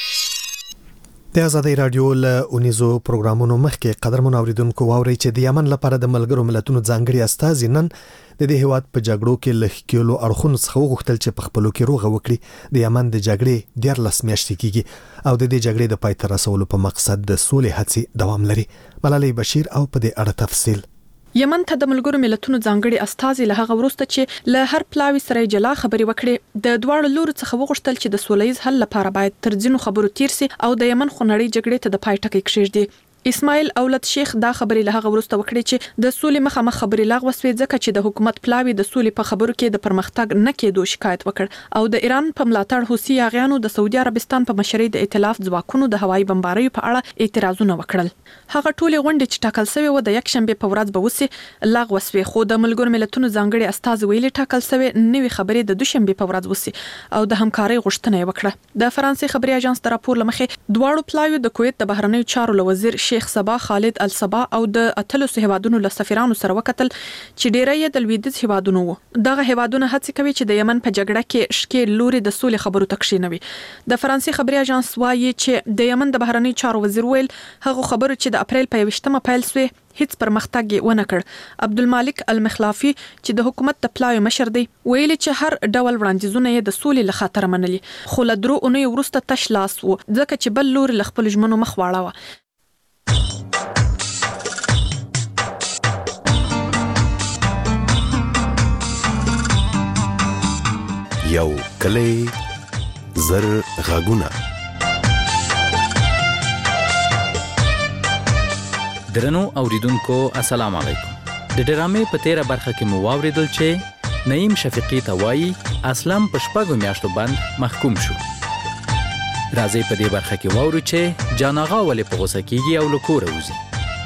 د آزادۍ رادیو له اونیزو پروګرامونو مخکې قدرمن اوریدونکو واوري چې د یمن لپاره د ملګرو ملتونو ځانګړي استازي نن د دې هیواد په جګړو کې لخکېلو اړخونو څخه وغوښتل چې په خپلو کې روغه وکړي. د یمن د جګړې 14 میاشتې کېږي او د دې جګړې د پای ته رسولو په مقصد د سولې هڅې دوام لري. ملالۍ بشیر او په دې اړه تفصیل. یمن ته د ملګرو ملتونو ځانګړي استازي له هغه وروسته چې له هر پلاوي سره جلا خبري وکړي د دواړو لورو څخه وغوښتل چې د سولهییز حل لپاره باید تر ځینو خبرو تیر سي او د یمن خونړۍ جګړې ته د پای ټکی کېږدي. اسماعیل اولاد شیخ دا خبري له هغه وروسته وکړي چې د سولې مخامخ خبري لغوه شوې ځکه چې د حکومت پلاوي د سولې په خبرو کې د پرمختګ نه کېدو شکایت وکړ او د ایران په ملاتړ حوثي یاغیانو د سعودي عربستان په مشرۍ د ائتلاف ځواکونو د هوایي بمباریو په اړه اعتراضونه وکړل. هغه ټولې غونډې چې ټاکل شوې و د یک شنبه په ورځ به وسی لغوه شوې خو د ملګرو ملتونو ځانګړي استازي ویلي ټاکل شوې نوې خبرې د دوشنبه په ورځ وسی او د همکارۍ غوښتنه وکړه. د فرانسې خبري اژانس د راپور لمخې دواړو پلاویو د کویت د بهرنیو چارو وزیر شیخ صبا خالد الصبا او د اتلو هیوادونو له سفیرانو سره وکتل چې ډیری یې د لویدیځ هیوادونو وو. دغه هیوادونه هڅه کوي چې د یمن په جګړه کې شکیل لوري د سولې خبرو تکشینوي. د فرانسې خبري اژانس وايي چې د یمن د بهرنی چارو وزیر ویل هغه خبرو چې د اپریل په 28مه پیل شوه هیڅ پرمختګ ونه کړ. عبدالمالک المخلافي چې د حکومت د پلاوی مشر دی ویلي چې هر ډول وړاندیزونه یې د سولې له خاطر منلي خو له درو اونۍ وروسته تش لاس وو ځکه چې بل لوري له خپل ژمنو مخ واړاوه. یو کلی زر غاګونه. درنو اوریدونکو السلام علیکم. د ډرامې په 13 برخه کې مو واوریدل چې نعیم شفیقی ته وایي اسلم په شپږو میاشتو باندې محکوم شو. راځي په دې برخه کې واورو چې جان آغا ولې په غوسه کیږي او له کوره وځي.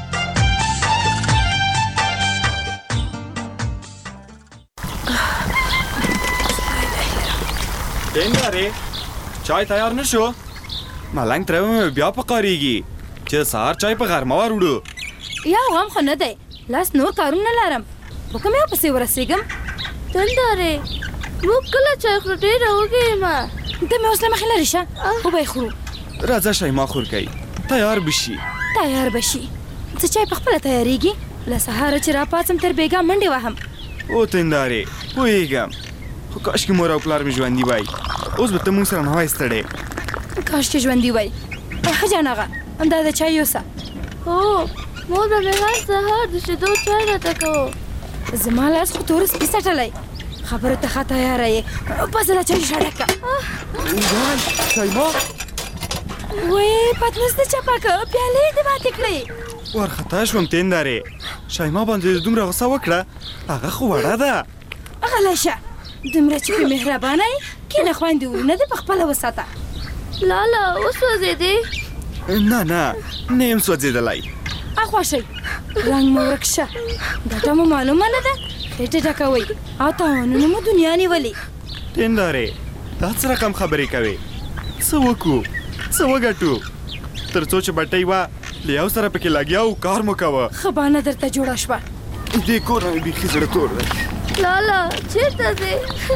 دیناره چای تیار نشو؟ ملنګ ترې بیا پکاريږي چې سهار چای په غرمه وروړو. یا غم خو نه دی لاس نور کارونه لرم وکم یو پسې ورسېږم. دنداره موږ کله چای خورو ډېره وږې ما ته مې اوس له مخې لرې شه خو به یې خورو. راځه شیما خور کوي تیار بشي. تیار بشي څه چای په خپله تیارېږي له سهاره چې راپاڅم تر بېګا منډې وهم. او تندارې پوهېږم خو کاشکې مور او پلار مې ژوندي وای اوس به ته مونږ سره نه وای ستړی. کاشکې ژوندي وای. ښه جان آغا دا د چای یوسه. هو مور به مې هر سهار د شیدو چای راته کوه. زما لاس خو تور سپي څټلی خبرو ته ښه تیاره یې پس له چای ښه ډکه. شیما وې پتنوس دې چپه که پیالې دې ماتې کړې. وارخطا شوم تندارې شیما باندې دومره غوسه وکړه هغه خو وړه ده. غلی شه دومره چې په مهربانه یې کینه خویندې ورونه دې په خپله وساته. لالا وسوځېدې؟ نه نه یم سوځېدلی. اخوا شئ رنګ مو ورک شه ګټه مو معلومه نه ده خېټې ډکوئ او تاوانونه مو دنیا نیولې. تندارې دا څه رقم خبرې کوې؟ څه وکړو څه وګټو تر څو چې بټۍ وه له یو سره پکې لګیا و کار مو کوه. ښه بانه درته جوړه شوه. دې کور نه مې بیخي زړه تور دی. لالا چیرته ځې؟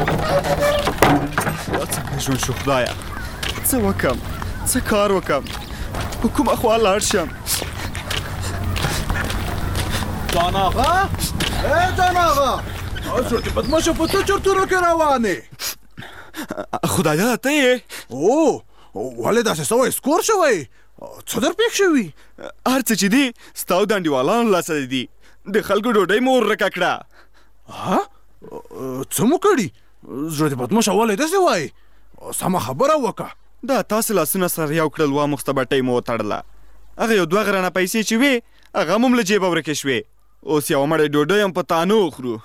دا څنګه ژوند شو خدایه څه وکم څه کار وکم په کومه خوا لاړ شم؟ جان آغا جان آغا چرت بدماشه په تو چرتونو کې روانې؟ خدایه ته یې؟ او ولې داسې سوی سکور شوی څه در پېښ شوي؟ هر څه چې دي ستا او د انډیوالانو لاسه دي د خلکو ډوډۍ مو ورکه کړه. څه مو کړي؟ زړه دې بدماشه ولې داسې وایي؟ سمه خبره وکړه. دا تاسو لاسونه سره یو کړل وا مخته بټۍ مو وتړله هغه یو 2 غرانه پیسې چې وې هغه هم له جیبه ورکې شوې اوس یوه مړۍ ډوډۍ هم په تانو وخورو.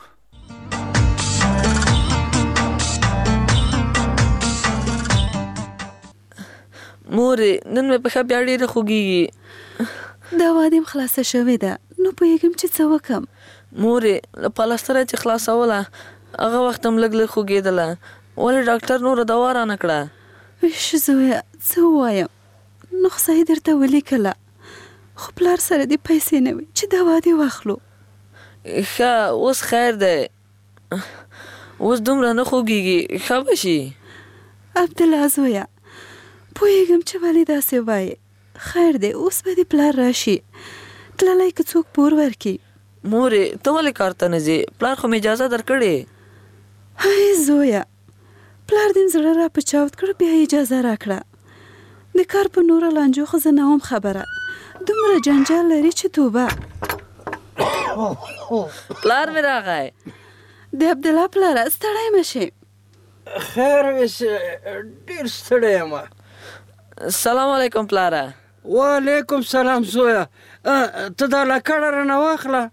مورې نن مې پښه بیا ډېره خوږېږي. دوا دې هم خلاصه شوې ده نو پوهېږم چې څه وکړم. مورې له پلستره چې خلاصوله هغه وخت هم لږ لږ خوږېدله ولې ډاکټر نوره دوا رانه کړه؟ ویش زویه څه ووایم نسخه یې درته ولیکله خو پلار سره دې پیسې نه وي چې دوا دې واخلو. ښه اوس خیر دی اوس دومره نه خوږېږي ښه به شي. عبدالله زویه پوهېږم چې ولې داسې وایې خیر دی اوس به دې پلار راشي تللی که څوک پور ورکړي. مورې ته ولې کار ته نه ځې؟ پلار خو مې اجازه درکړې. هی زویه پلار دې زړه را په چاود کړ بیا اجازه راکړه. د کار په نوره لانجو خو زه نه وم خبره دومره جنجال لري چې توبه. پلار مې راغی. د عبدالله پلاره ستړی مه شې. خیر ویسې ډېر ستړی یم. سلام علیکم پلاره. وعلیکم سلام زویا. ته دا لکړه رانه واخله.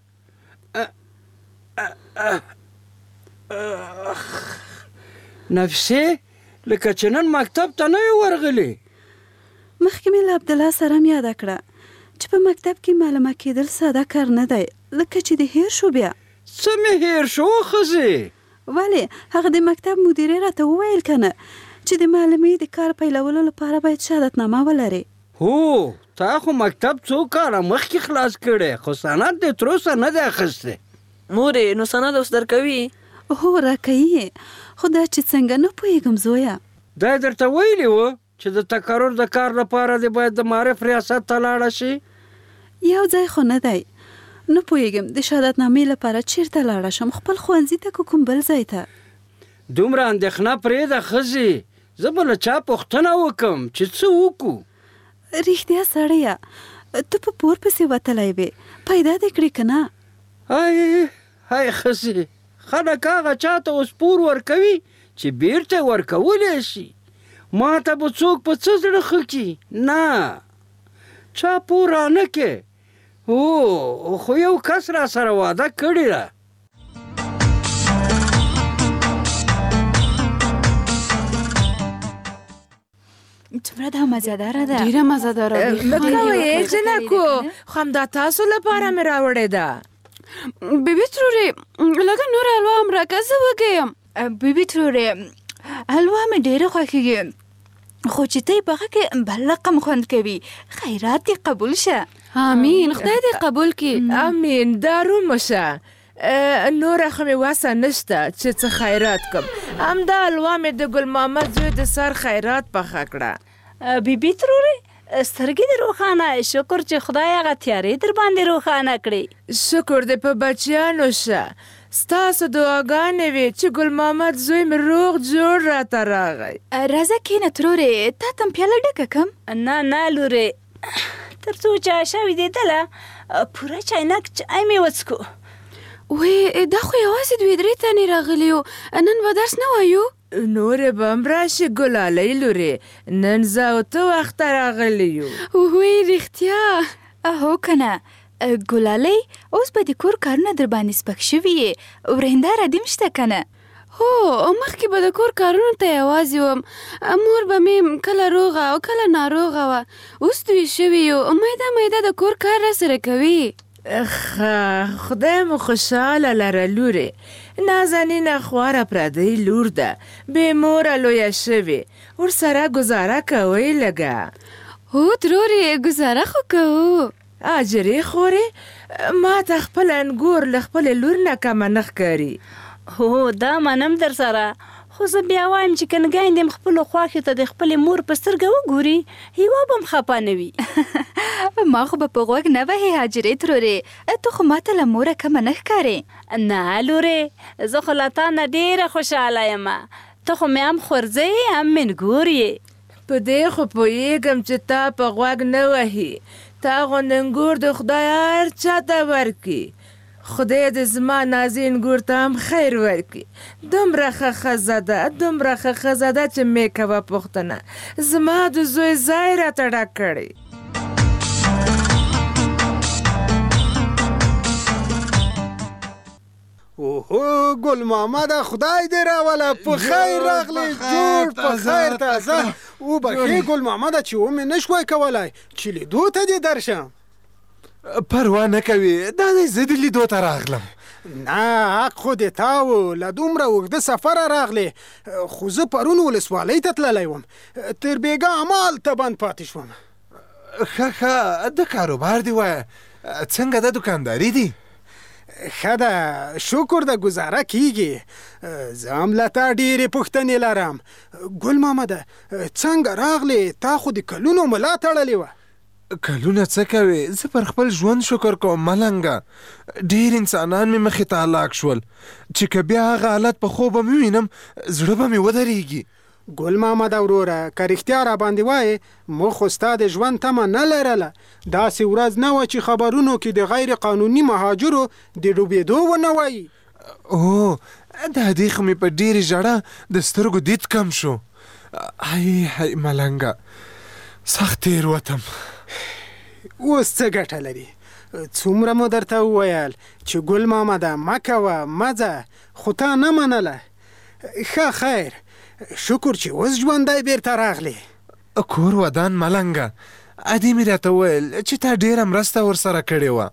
نفسې لکه چې نن مکتب ته نه یې ورغلې. مخکې مې له عبدالله سره م یاده کړه چې په مکتب کې معلومه کېدل ساده کار نه دی، لکه چې د هیر شو بیا. څه مې هیر شو ښځې؟ ولې هغه د مکتب مدیرې راته وویل که نه چې د معلمې د کار پیلولو لپاره باید شهادتنامه ولرې. هو تا خو مکتب څو کاله مخکې خلاص کړی، خو سند دې تر اوسه نه دی اخیستی. مورې نو سند اوس درکوي؟ هو راکوي، خو دا چې څنګه نه پوهېږم زویه. دا یې درته ویلي وه چې د تقرر د کار لپاره دې باید د معرف ریاست ته لاړه شي؟ یو ځای خو نه دی، نه پوهېږم د شهادتنامې لپاره چیرته لاړه شم، خپل ښوونځي ته که کوم بل ځای ته. دومره اندېښنه پرېږده ښځې، زه به له چا پوښتنه وکړم چې څه وکړو. رښتیا سړیه ته په پور پسې وتلی وې، پیدا دې کړې که نه؟ هی ښځې، خلک هغه چا ته اوس پور ورکوي چې بیرته ورکولی شي. ما ته به څوک په څه زړه ښه کړي؟ نه، چا پور رانه کې. هو خو یو کس را سره واده کړې ده. څومره دا مزهداره ده. ډېره مزهداره ده. مه کوئ جنکو، خو همدا تاسو لپاره مې راوړې ده. بیبي ترورې لږه نور حلوا هم راکړه، زه وږی یم. بیبي ترورې حلوا مې ډېره خوښېږي، خو چې ته یې پخه کې بل رقم خوند کوي. خیرات دې قبول شه. امین، خدای دې قبول کړي. امین. دارو مشه، نوره خو مې وسه نشته چې څه خیرات کم. همدا حلوا مې د ګل محمد زوی د سر خیرات پخه کړه. بیبي ترورې سترګې دې روښانه، شکر چې خدای هغه تیارې در باندې روښانه کړې. شکر دې په بچیانو شه، ستاسو دعاګانې وې چې ګل محمد زوی مې روغ جوړ راته راغی. راځه کښېنه ترورې، تا ته م پیاله ډکه کم؟ نه لورې، تر څو چې عایشه ویدېدله پوره چاینک چای مې وڅکو. وی دا خو یوازې 2-3 تنې راغلي یو، نن به درس نه وایو؟ نورې به هم راشي ګلالۍ لورې، نن زه او ته وخته راغلی یو. وی رښتیا؟ هو که نه ګلالۍ، اوس به د کور کارونه در باندې سپک شوي یې، ورېنده ردیم شته که نه؟ هو مخکې به د کور کارونو ته یوازې وم، مور به مې کله روغه او کله ناروغه وه، اوس دوی شوي یو، میده د کور کار را سره کوي. خدای مو خوشحاله لره لورې، نازنینه خواره پردۍ لور ده، بې موره لویه شوې، ورسره ګزاره کوئ لږه. هو ترورې ګزاره خو کوو. اجرې خورې، ما ته خپل انګور له خپلې لور نه کمه نه ښکاري. هو دا منم در سره، خو زه بیا وایم چې کنګاینده م خپلو خواښې ته د خپلې مور په سترګه وګوري، هیوا به م خفه نه وي. ما خو به په غوږ نه وهې حاجرې ترورې، ته خو ما ته له موره کمه نه ښکارې. نه لورې، زه خو له تا نه ډېره خوشحاله یم، ته خو مې هم خورځې هم منګور یې. په دې خو پوهېږم چې تا په غوږ نه وهي، تا غوندې انګور د خدای هر چا ته ورکړي. خدای دې زما نازین ګور ته هم خیر ورکړي. دومره ښه ښځه ده، دومره ښه ښځه ده چې مې کوه پوښتنه، زما د زوی ځای راته ډک کړی. اوهو ګل محمده، خدای دې راوله، په خیر راغلی، جوړ په خیر تازه. وبخښې ګل محمده چې ومې نه شوی کولی چې لیدو ته دې درشم. پروا نه کوي، دا دی زه د لیدو ته راغلم. نه حق خو دې تا و، له دومره اوږده سفره راغلی، خو زه پرون ولسوالۍ ته تللی وم، تر بېګا همالته بند پاتې شوم. ښه د کاروبار دی وایه، څنګه ده دوکانداري دي؟ ښه ده، شکر ده، ګزاره کیږي. زه هم له تا ډېرې پوښتنې لرم. ګل محمده څنګه راغلې؟ تا خو د کلونو ملا تړلې وه. کلونه څه کوې؟ زه پر خپل ژوند شکر کوم ملنګه. ډېر انسانان مې مخې ته هلاک شول چې که بیا هغه حالت په خوبه مې وینم زړه به مې ودرېږي. ګل محمد وروره که رښتیا را باندې وایې موږ خو ستا د ژوند تمه نه لرله. داسې ورځ نه وه چې خبرونو کې د غیر قانوني مهاجرو د ډوبېدو ونه وایي. او د هدې خو مې په ډېرې ژړه د سترګو دید کم شو. هی ملنګه سخت تېروتم. اوس څه ګټه لري؟ څومره مو درته وویل چې ګل محمده مه کوه مه ځه، خو تا نه منله. ښه خیر، شکر چې اوس ژوندی بیرته راغلی. کور ودان ملنګه، ادې مې راته وویل چې تا ډېره مرسته ورسره کړې وه.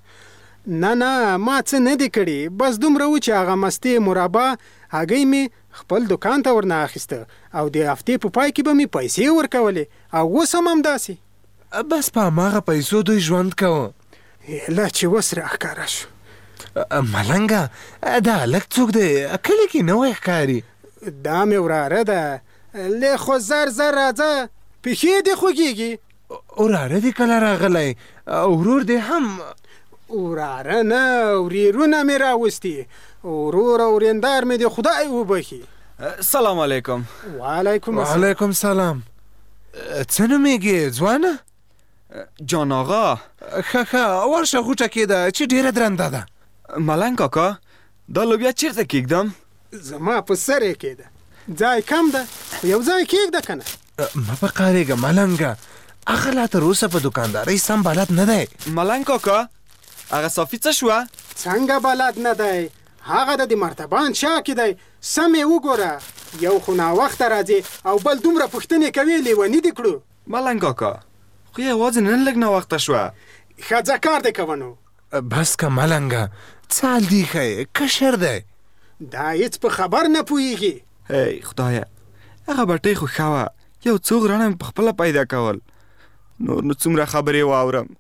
نه ما څه نه دي کړي، بس دومره و چې هغه مستې مربا هګۍ مې خپل دکان ته ورنه اخیسته او د هفتې په پای کې به مې پیسې ورکولې او اوس هم همداسې. بس په هماغه پیسو دوی ژوند کوه. له چې اوس راښکاره شو. ملنګه دا هلک څوک دی؟ کلي کې نوی ښکاري. دا مې وراره ده. له خو زر راځه، پښې دې خوږېږي. وراره دې کله راغلی؟ ورور دې هم؟ وراره نه، ورېرونه مې راوستي. ورور او ورېندار مې دې خدای وبخي. سلام علیکم. وعلیکم السلام. وعلیکم سلام. څه نومېږي ځوانه؟ جان آقا. ښه ورشه غوټه کېده چې ډېره درنده ده. ملنګ کاکا دا لوبیا چیرته کېږدم؟ زما په سر یې کېده، ځای کم ده، یو ځای کېږده که نه. مه په قارېږه ملنګه، هغه لا تر اوسه په دوکاندارۍ سم بلد نه دی. ملنګ کاکا هغه صافي څه شوه؟ څنګه بلد نه دی؟ هغه د مرتبان شا کې دی. سم یې وګوره، یو خو ناوخته راځي او بل دومره پوښتنې کوي لیوني دې کړو. ملنګ کاکا خو یوازې نن لږ ناوخته شوه. ښځه کار دی کوه نو. بس که ملنګه، څه حال دی ښی کشر دی؟ دا هېڅ په خبر نه پوهېږي. هی خدایه هغه بټۍ خو ښه وه، یو څو غرڼه مې پخپله پیدا کول. نور نو څومره خبرې واورم.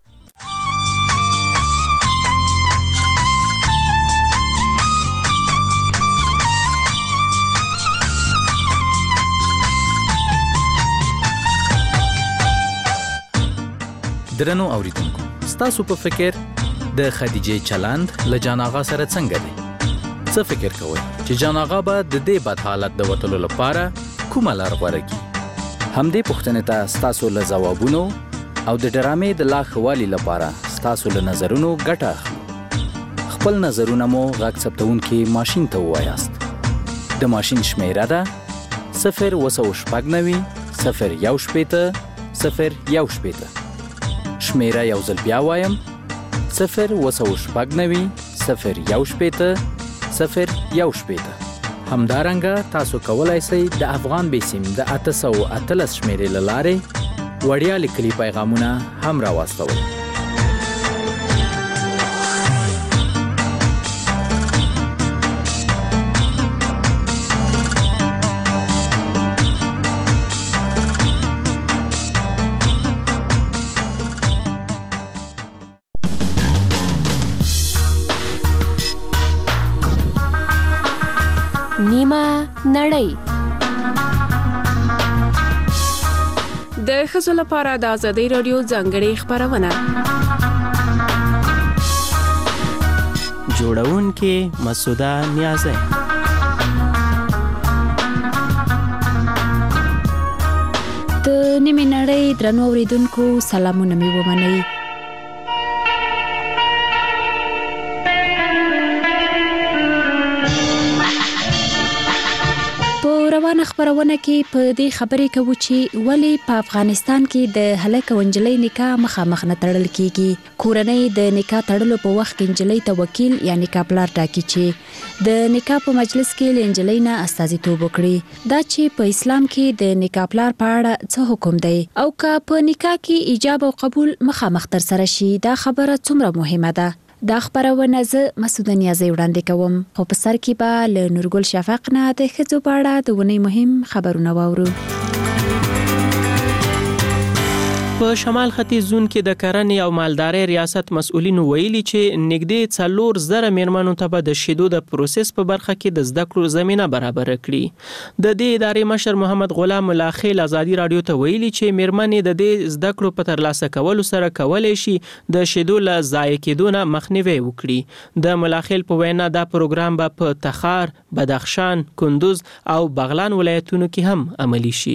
درنو اوریدونکو، ستاسو په فکر د خدیجې چلند له جان آغا سره څنګه دی؟ څه فکر کوئ چې جان آغا به د دې بد حالت د وتلو لپاره کومه لار غوره کړي؟ همدې پوښتنې ته ستاسو له ځوابونو او د ډرامې د لا ښه والي لپاره ستاسو له نظرونو ګټه اخلو. خپل نظرونه مو غږ ثبتونکي ماشین ته ووایاست. د ماشین شمیره ده 090 018 018. شمیره یو ځل بیا وایم 090 018 018. همدارنګه تاسو کولای شئ د افغان بیسیم د 813 شمیرې له لارې وړیا لیکلي پیغامونه هم راواستوئ. نیمه نړۍ د ښځو لپاره د آزادۍ رادیو ځانګړې خپرونه. جوړونکې مسعوده نیازی. د نیمه نړۍ درنو اوریدونکو سلامونه مې ومنئ. روانه خبرونه کې په دې خبرې کوو چې ولی په افغانستان کې د هلک او نجلۍ نکاح مخامخ نه تړل کیږي. کورنۍ د نکاح تړلو په وخت کې نجلۍ ته وکیل یا نکاح پلار ټاکي چې د نکاح په مجلس کې نجلۍ نه استازیتوب وکړي. دا چې په اسلام کې د نکاح پلار په اړه څه حکم دی او که په نکاح کې ایجاب او قبول مخامخ تر سره شي دا خبره څومره مهمه ده. دا خبرونه زه مسعوده نیازی وړاندې کوم، خو په سر کې به له نورګل شفق نه د ښځو په اړه د ونې مهم خبرونه واورو. په شمال ختیځ زون کې د کرنې او مالدارۍ ریاست مسؤلینو ویلي چې نږدې 4,000 میرمنو ته به د شیدو د پروسس په برخه کې د زده کړو زمینه برابر کړي. د دې ادارې مشر محمد غلام ملاخیل ازادي رادیو ته ویلي چې میرمنې د دې زده کړو په ترلاسه کولو سره کولای شي د شیدو له ضایع کېدو نه مخنیوي وکړي. د ملاخیل په وینا دا پروګرام به په تخار، بدخشان، کندوز او بغلان ولایتونو کې هم عملی شي.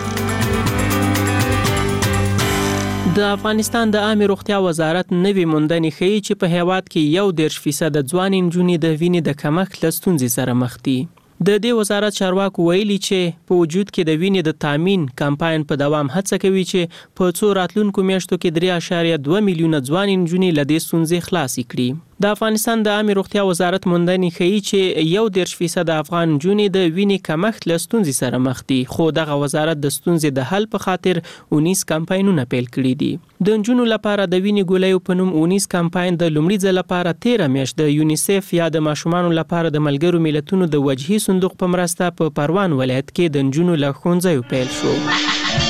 د افغانستان د عامه روغتیا وزارت نوې موندنې ښیي چې په هیواد کې 1% ځوان نجونې د وینې د کمښت له ستونزې سره مخ دي. د دې وزارت چارواکو ویلي چې په وجود کې د وینې د تامین کمپاین په دوام هڅه کوي چې په څو راتلونکو میاشتو کې 3.2 میلیونه ځوان نجونې له دې ستونزې خلاصې کړي. د افغانستان د عامه روغتیا وزارت موندنې ښیي چې 1% د افغان نجونې د وینې کمښت له ستونزې سره مخ دي، خو دغه وزارت د ستونزې د حل په خاطر 19 کمپاینونه پیل کړي دي. د نجونو لپاره د وینې ګولیو په نوم 19 کمپاین د لومړي ځل لپاره 13 میاشت د یونیسف یا د ماشومانو لپاره د ملګرو ملتونو د وجهي صندوق په مرسته په پروان ولایت کې د نجونو له ښوونځیو پیل شو.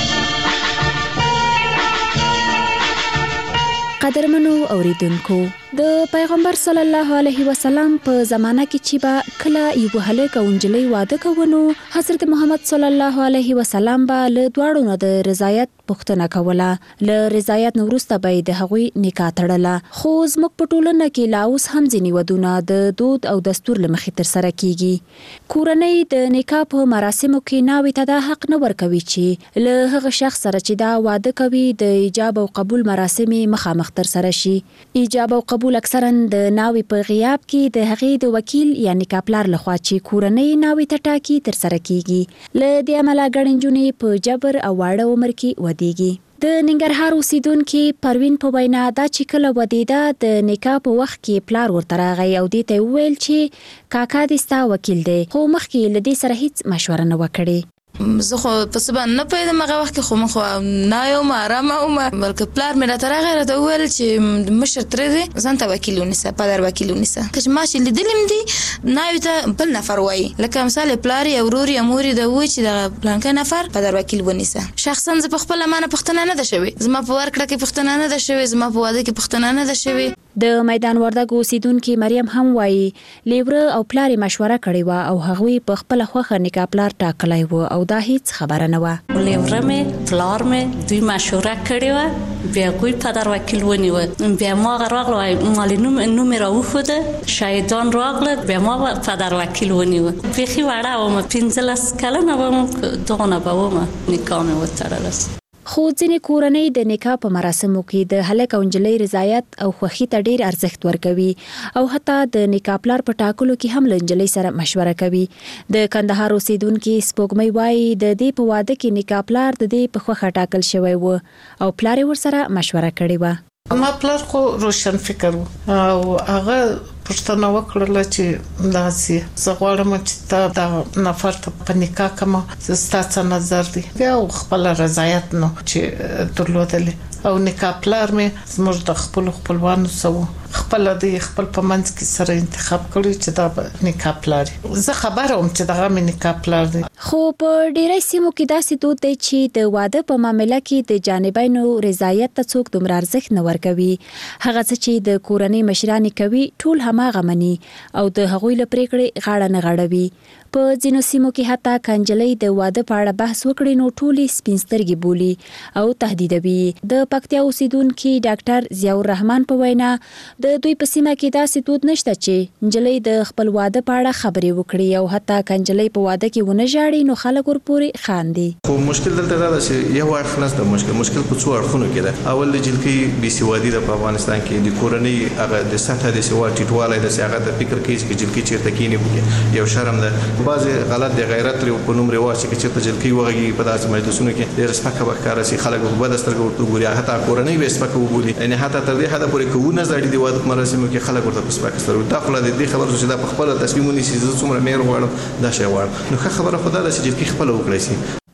قدرمنو اوریدونکو، د پیغمبر صلی الله علیه وسلم په زمانہ کې چې با کله یو هلک او نجلۍ واده کوونو، حضرت محمد صلی الله علیه وسلم به له دواړو نه د رضایت پوښتنه کوله. له رضایت نه وروسته به د هغوی نکاح تړله. خو زموږ په ټولنه کې لا اوس هم ځینې ودونه د دود او دستور له مخې ترسره کیږي. کورنۍ د نکاح په مراسمو کې ناوې ته دا حق نه ورکوي چې له هغه شخص سره چې دا واده کوي د ایجاب او قبول مراسم مخامخ ترسره شي. ایجاب او قبول اکثرا د ناوې په غیاب کې د هغې د وکیل یا نکاح پلار لخوا چې کورنۍ ناوې ته ټاکي ترسره کیږي. له دې امله ګڼې نجونې په جبر او واړه عمر کې ودیږي. د ننګرهار اوسیدونکي پروین په وینا دا چې کله ودیده د نکاح په وخت کې پلار ورته راغی او دې ته وویل چې کاکا دې ستا وکیل دی، خو مخکې له دې سره هیڅ مشوره نه وکړي. زه خو په څه باندې نه پوهېدم هغه وخت کې، خو مخ نه یم ارامه وم، بلکې پلار مې راته راغی راته وویل چې مشر ترې دی ځان ته وکیل ونیسه، پدر وکیل ونیسه. که ما چې لیدلي م دي ناوې ته بل نفر وایي، لکه مثال پلار یې ورور یې مور یې د وایي چې دغه پلانکی نفر پدر وکیل ونیسه. شخصا زه په خپله ما نه پوښتنه نه ده شوې، زما په ورکړه کې پوښتنه نه ده شوې، زما په واده کې پوښتنه نه ده شوې. د میدان وردګ اوسیدونکي مریم هم وایي لیوره او پلار مشوره کړې وه او هغوی په خپله خوښه نکاح پلار ټاکلی و او دا هیڅ خبره نه وه. لیوره مې پلار مې دوی مشوره کړې وه، بیا هغوی پدر وکیل ونیوه. بیا ما هغه راغله مالې نوم یې راوښوده، شاهدان راغله، بیا ما پدر وکیل ونیوه. بیخي وړه وم، 15 کلنه وم، دغونه به وم نکاح مې وتړله. خو ځینې کورنۍ د نکاح په مراسمو کې د هلک او نجلۍ رضایت او خوښي ته ډیر ارزښت ورکوي او حتی د نکاح پلار په ټاکلو کې هم له نجلۍ سره مشوره کوي. د کندهار اوسیدونکي سپوږمۍ وایي د دې په واده کې نکاح پلار د دې په خوښه ټاکل شوی و او پلار یې ورسره مشوره کړې وه. ما پلار خو روشن فکر و او هغه پوښتنه وکړله چې داسې زه غواړم چې تا د نفر ته په نکاح کوم، ستا څه نظر دی؟ بیا خپله رضایت نو چې درلودلې او نکاح پلار مې زموږ د خپلو خپلوانو سره خپل د خپل په منځ کې سره انتخاب کړی چې دا نکاح پلار. زه خبره وم چې دغه مې نکاح پلار دی. خو په ډیری سیمو کې داسې دود دی چې د واده په معامله کې د جانبینو رضایت ته څوک دومره ارزښت نه ورکوي. هغه څه چې د کورنۍ مشران کوي ټول هماغه مني او د هغوی له پریکړې غاړه نه غړوي. په ځینو سیمو کې حتی کنجلۍ د واده په اړه بحث وکړي نو ټولې سپین سترګې بولي او تهدیدوي. د پکتیا اوسیدونکي ډاکټر ضیاء الرحمن په وینا د دوی په سیمه کې داسې دود نشته چې نجلۍ د خپل واده په اړه خبرې وکړي او حتی کنجلۍ په واده کې ونه ژاړي نو خلک ورپورې خاندي. خو مشکل دلته دا ده چې یو اړخ نشته، مشکل په څو اړخونو کې ده. اول د جلکۍ بې سوادي ده په افغانستان کې، د کورنۍ هغه د سطحه د سواد ټیټوالی ده چې هغه د فکر کوي چې جلکۍ چیرته کینی یو شرم ده. بعضې غلط د غیرت په نوم رواج چې چېرته جلکۍ وغږېږي په داسې مجلسونو کې ډېره سپکه به ښکاره شي، خلک په بده سترګه ورته وګوري، حتی کورنۍ به یې سپکه وبولي. یعنې حتی تر دې حده پورې که ونه زاړي د واده په مراسمو کې خلک ورته په سپکه سترګه. دا خو لا د دې خبره چې دا په خپله تصمیم ونیسي زه څومره مهر غواړم دا شی غواړم، نو ښه خبره خو دا ده چې جلکۍ خپله وکړی شي.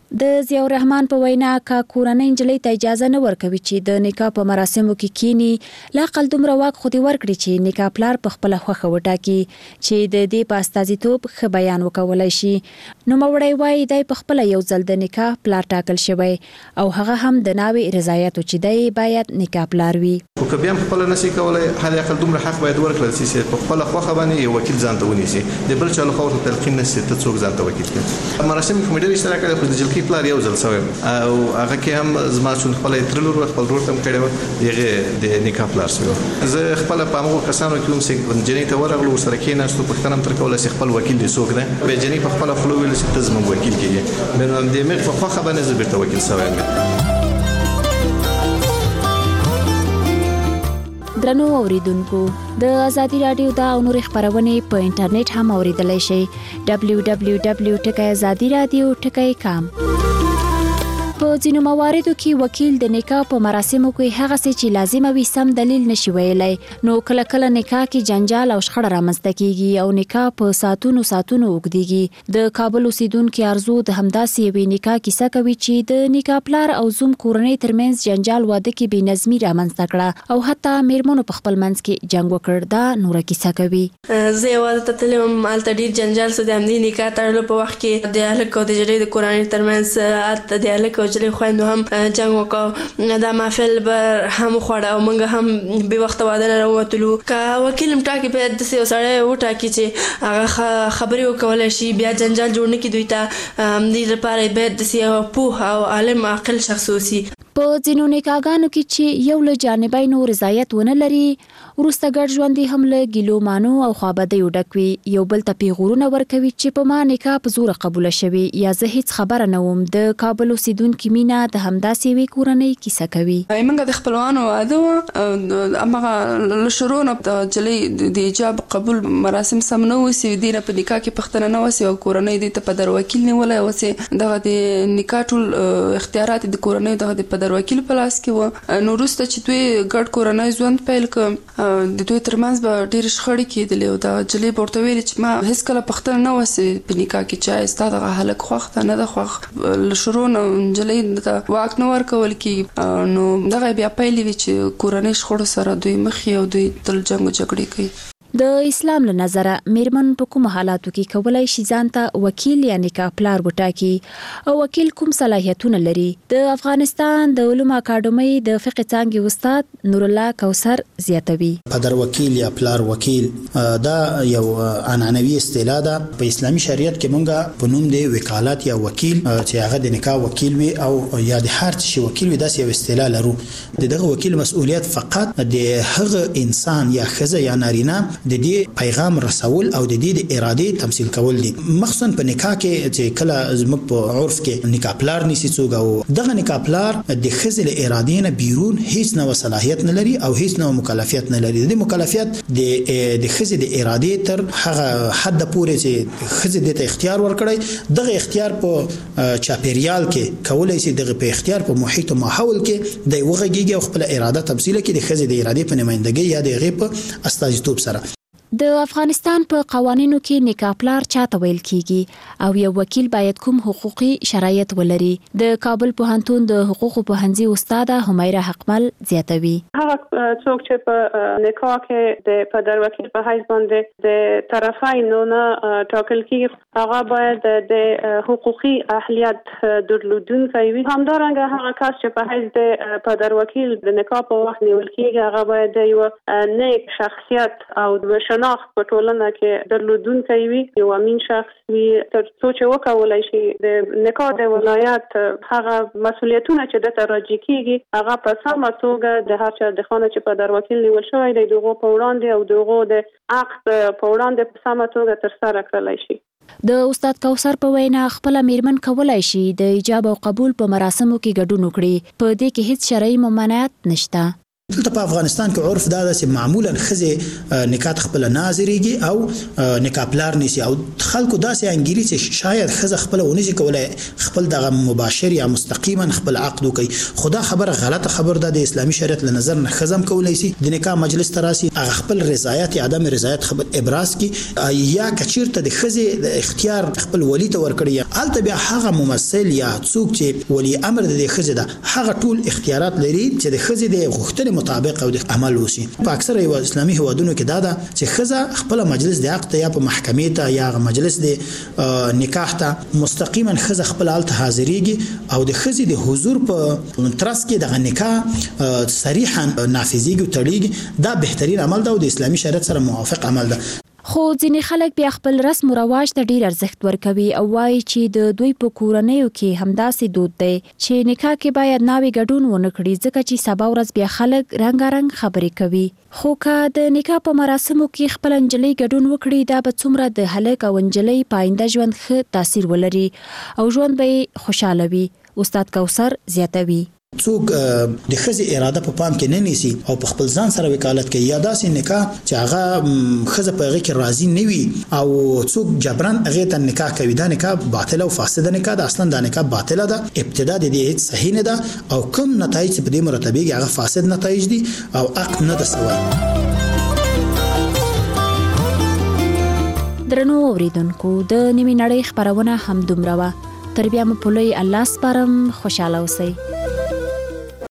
د ضیاء الرحمن په وینا کا کورنۍ نجلۍ ته اجازه نه ورکوي چې د نکاح په مراسمو کې کینی لا عقل دومره واک خو دې ورکړي چې نکاح پلار په خپل خوخه وټاکي چې د دې په استازیتوب ښه بیان وکولای شي. نو مړی وایي دی په خپل یو ځل د نکاح پلار ټاکل شوی او هغه هم د ناوي رضایت چې دی باید نکاح پلار وي. خو که بیا هم خپل نشي کولای هر عقل دومره حق باید ورکړل شي چې په خپل خوخه باندې یو وکیل ځان ته ونیسي د بل چا له خوا تلقین نشي ته څوک ځان ته وکیل کړي. مراسم کې مډر اشتراک کړی خو د جلکی پلار یو ځل سوی او هغه کې هم زما چون خپل ترلور خپل ورور تم کړی و یغه د نکاح پلار سوی زه خپل په هغه کسانو کې هم چې جنې ته ورغلو سره کې ناشته پښتنم تر کوله چې خپل وکیل دې څوک ده به جنې په خپل خپل ویل چې تزم وکیل کېږي نو د مې په خوخه باندې زه بیرته وکیل سوی. درنو اوریدونکو د ازادي رادیو دا او نور خبرونه په انټرنیټ هم اوریدلای شئ www.azadiradio.com. په ځینو مواردو کې وکیل د نکاح په مراسمو کې هغه څه چې لازمه وي سم دلیل نشي ویلای نو کله کله نکاح کې جنجال او شخړه رامنځته کیږي او نکاح په ساتونو اوږدیږي. د کابل اوسیدونکو ارزو د همداسې یوې نکاح کیسه کوي چې د نکاح پلار او زوم کورنۍ ترمنځ جنجال واده کې بې نظمي رامنځته کړه او حتی میرمنو په خپل منځ کې جنگ وکړ. دا نوره کیسه کوي. زه یوازې ته تلم هلته ډېر جنجال سو د همدې نکاح تړلو په وخت کې د هلک او د نجلۍ د کورنۍ ترمنځ هلته د هلک جلې خويندو هم جنگ وکاو دا محفل بر هم خوړه او موږ هم به وخت واده نه وروتلو کا وکیل مټاکي په د سې سره وټاکي چې هغه خبري وکولای شي بیا جنجال جوړ نه کی دوی ته دې لپاره به د سې په او عالم عقل شخصوسي. په ځینو نکاحګانو کې چې یو له جانبینو رضایت ونه لري وروسته ګډ ژوند هم له ګیلو مانو او خوابدیو ډک وي یو بل ته پیغورونه ورکوي چې په ما نکاح په زور قبول شوي یا زه هیڅ خبره نه وم. د کابل اوسیدونکو مینا د همداسې وی کورنۍ کیسه کوي. موږ د خپلوانو واده امغه له شروع نه د جلې د ایجاب قبول مراسم سم نه وسی د په نکاح کې پښتنه نه وسی او کورنۍ د په در وکیل نیولای وسی دغه د نکاح ټول اختیارات د کورنۍ دغه په در وکیل په لاس کې و. نو وروسته چې دوی ګډ کورنۍ ژوند پیل کړ د دوی ترمنځ به ډېر شخړې کېدلې او د جلې ورته ویل چې ما هیڅ کله پښتنه نه وسی په نکاح کې چې ستا دغه هلک خوښ ته نه ده خوښ له شروع نه جلې ته واک نه ورکول کېږي نو دغه بیا پیل وي چې کورنۍ شخړو سره دوی مخ او دوی تل جنګ او جګړې کوي. د اسلام له نظره میرمن په کوم حالاتو کې کولای شي ځان ته وکیل یا نکاح پلار وټاکي او وکیل کوم صلاحیتونه لري؟ د افغانستان د علومو اکاډمۍ د فقه څانګې استاد نور الله کوثر زیاتوي. پدر وکیل یا پلار وکیل دا یو عنعنوي اصطلاح ده په اسلامي شریعت کې مونږه په نوم دی وکالت یا وکیل چې هغه د نکاح وکیل وي او یا د هر څه وکیل وي داسې یو اصطلاح لرو. دغه وکیل مسؤلیت فقط د هغه انسان یا ښځه یا نارینه د دې پیغام رسول او د دې د ارادې تمثيل کول دي. مخصوصا په نکاح کې چې کله زموږ په عرف کې نکاح پلار نشي څوک او دغه نکاح پلار د خزل ارادې نه بیرون هیڅ نو صلاحیت نه لري او هیڅ نو مکلفیت نه لري. د مکلفیت د خزل ارادې تر هغه حد پورې چې خزل د اختیار ورکړي دغه اختیار په چاپیریال کې کولای شي دغه په اختیار په محیط او ماحول کې د وغږیږي او خپل اراده تمثيل کوي د خزل د ارادې په نمائندګۍ یا د غیب استازیتوب سره. د افغانستان په قوانینو کې نکاح پلار چاته ویل کیږي او یو وکیل باید کوم حقوقي شرایط ولري؟ د کابل پوهنتون د حقوقو پوهنځي استاد همیره حقمل زیاتوي. هغه څوک چې په نکاح کې د پدر وکیل په حیث باندې د طرفینو نه ټاکل کیږي هغه باید د حقوقي اهلیت درلودونکی وي. همدارنګه هغه کس چې په حیث د پدر وکیل د نکاح په وخت نیول کیږي هغه باید یو نیک شخصیت او د شناخت په ټولنه کې درلودونکی وي یو امین شخص وي تر څو چې وکولای شي د نکاح د ولایت هغه مسؤلیتونه چې د تراجع کیږي هغه په سمه توګه د هر چا د خانه چې په در وکیل نیول شوی دی دغه په وړاندې او دغه د عقد په وړاندې په سمه توګه ترسره کړلای شي. د استاد کوثر په وینا خپل میرمن کولای شي د ایجاب او قبول په مراسمو کې ګډون وکړي. په دې کې هیڅ شرعي ممانعت نشته. دلته په افغانستان کې عرف دا ده چې معمولا ښځې نکاح خپل ناظریږي او نکاح پلار نیسي او خلکو داسې انګیري چې شاید ښځه خپل ونیسي کولای خپل دغه مباشر یا مستقیما خپل عقد وکړي. خدا خبره غلطه خبر ده. د اسلامي شریعت له نظر نه ښځه کولای شي د نکاح مجلس ته راسي، هغه خپل رضایت یا عدم رضایت خبر ابراز کی یا کچیرته د ښځې د اختیار خپل ولی ته ورکړي البته بیا هغه ممثل یا څوک چې ولی امر د ښځې ده هغه ټول اختیارات لري چې د ښځې د غوښتنې مطابق او د عمل وشي. په اکثره اسلامي هیوادونو کې دا ده چې ښځه خپل مجلس د عقد یا په محکمې ته یا مجلس د نکاح ته مستقیما ښځه خپل حالت حاضرېږي او د ښځې د حضور په ترڅ کې د نکاح صریحا نافذيږي او تړيږي. دا بهترین عمل ده او د اسلامي شریعت سره موافق عمل ده. خو ځینې خلک بیا خپل رسم او رواج ته ډیر ارزښت ورکوي او وایي چې د دوی په کورنیو کې همداسې دود دی چې نکاح کې باید ناوې ګډون ونه کړي ځکه چې سبا ورځ بیا خلک رنګارنګ خبرې کوي. خو که د نکاح په مراسمو کې خپل انجلۍ ګډون وکړي دا به څومره د هلک او انجلۍ په آینده ژوند ښه تاثیر ولري او ژوند به خوشاله وي. استاد کوثر زیاتوي څوک د ښځې اراده په پام کې نه نیسي او په خپل ځان سره وکالت کوي یا داسې نکاح چې هغه ښځه په هغه کې راضي نه وي او څوک جبران هغه ته نکاح کوي دا نکاح باطله او فاسده نکاح ده. اصلا دا نکاح باطله ده، ابتدا د دې هیڅ صحیح نه ده او کوم نتایج په دې مرتبه هغه فاسد نتایج دي او عقد نه ده سوی. درنو اوریدونکو د نیمه نړۍ خبرونه هم دومره وه. تر بیا مو په لوی الله سپارم. خوشاله اوسئ.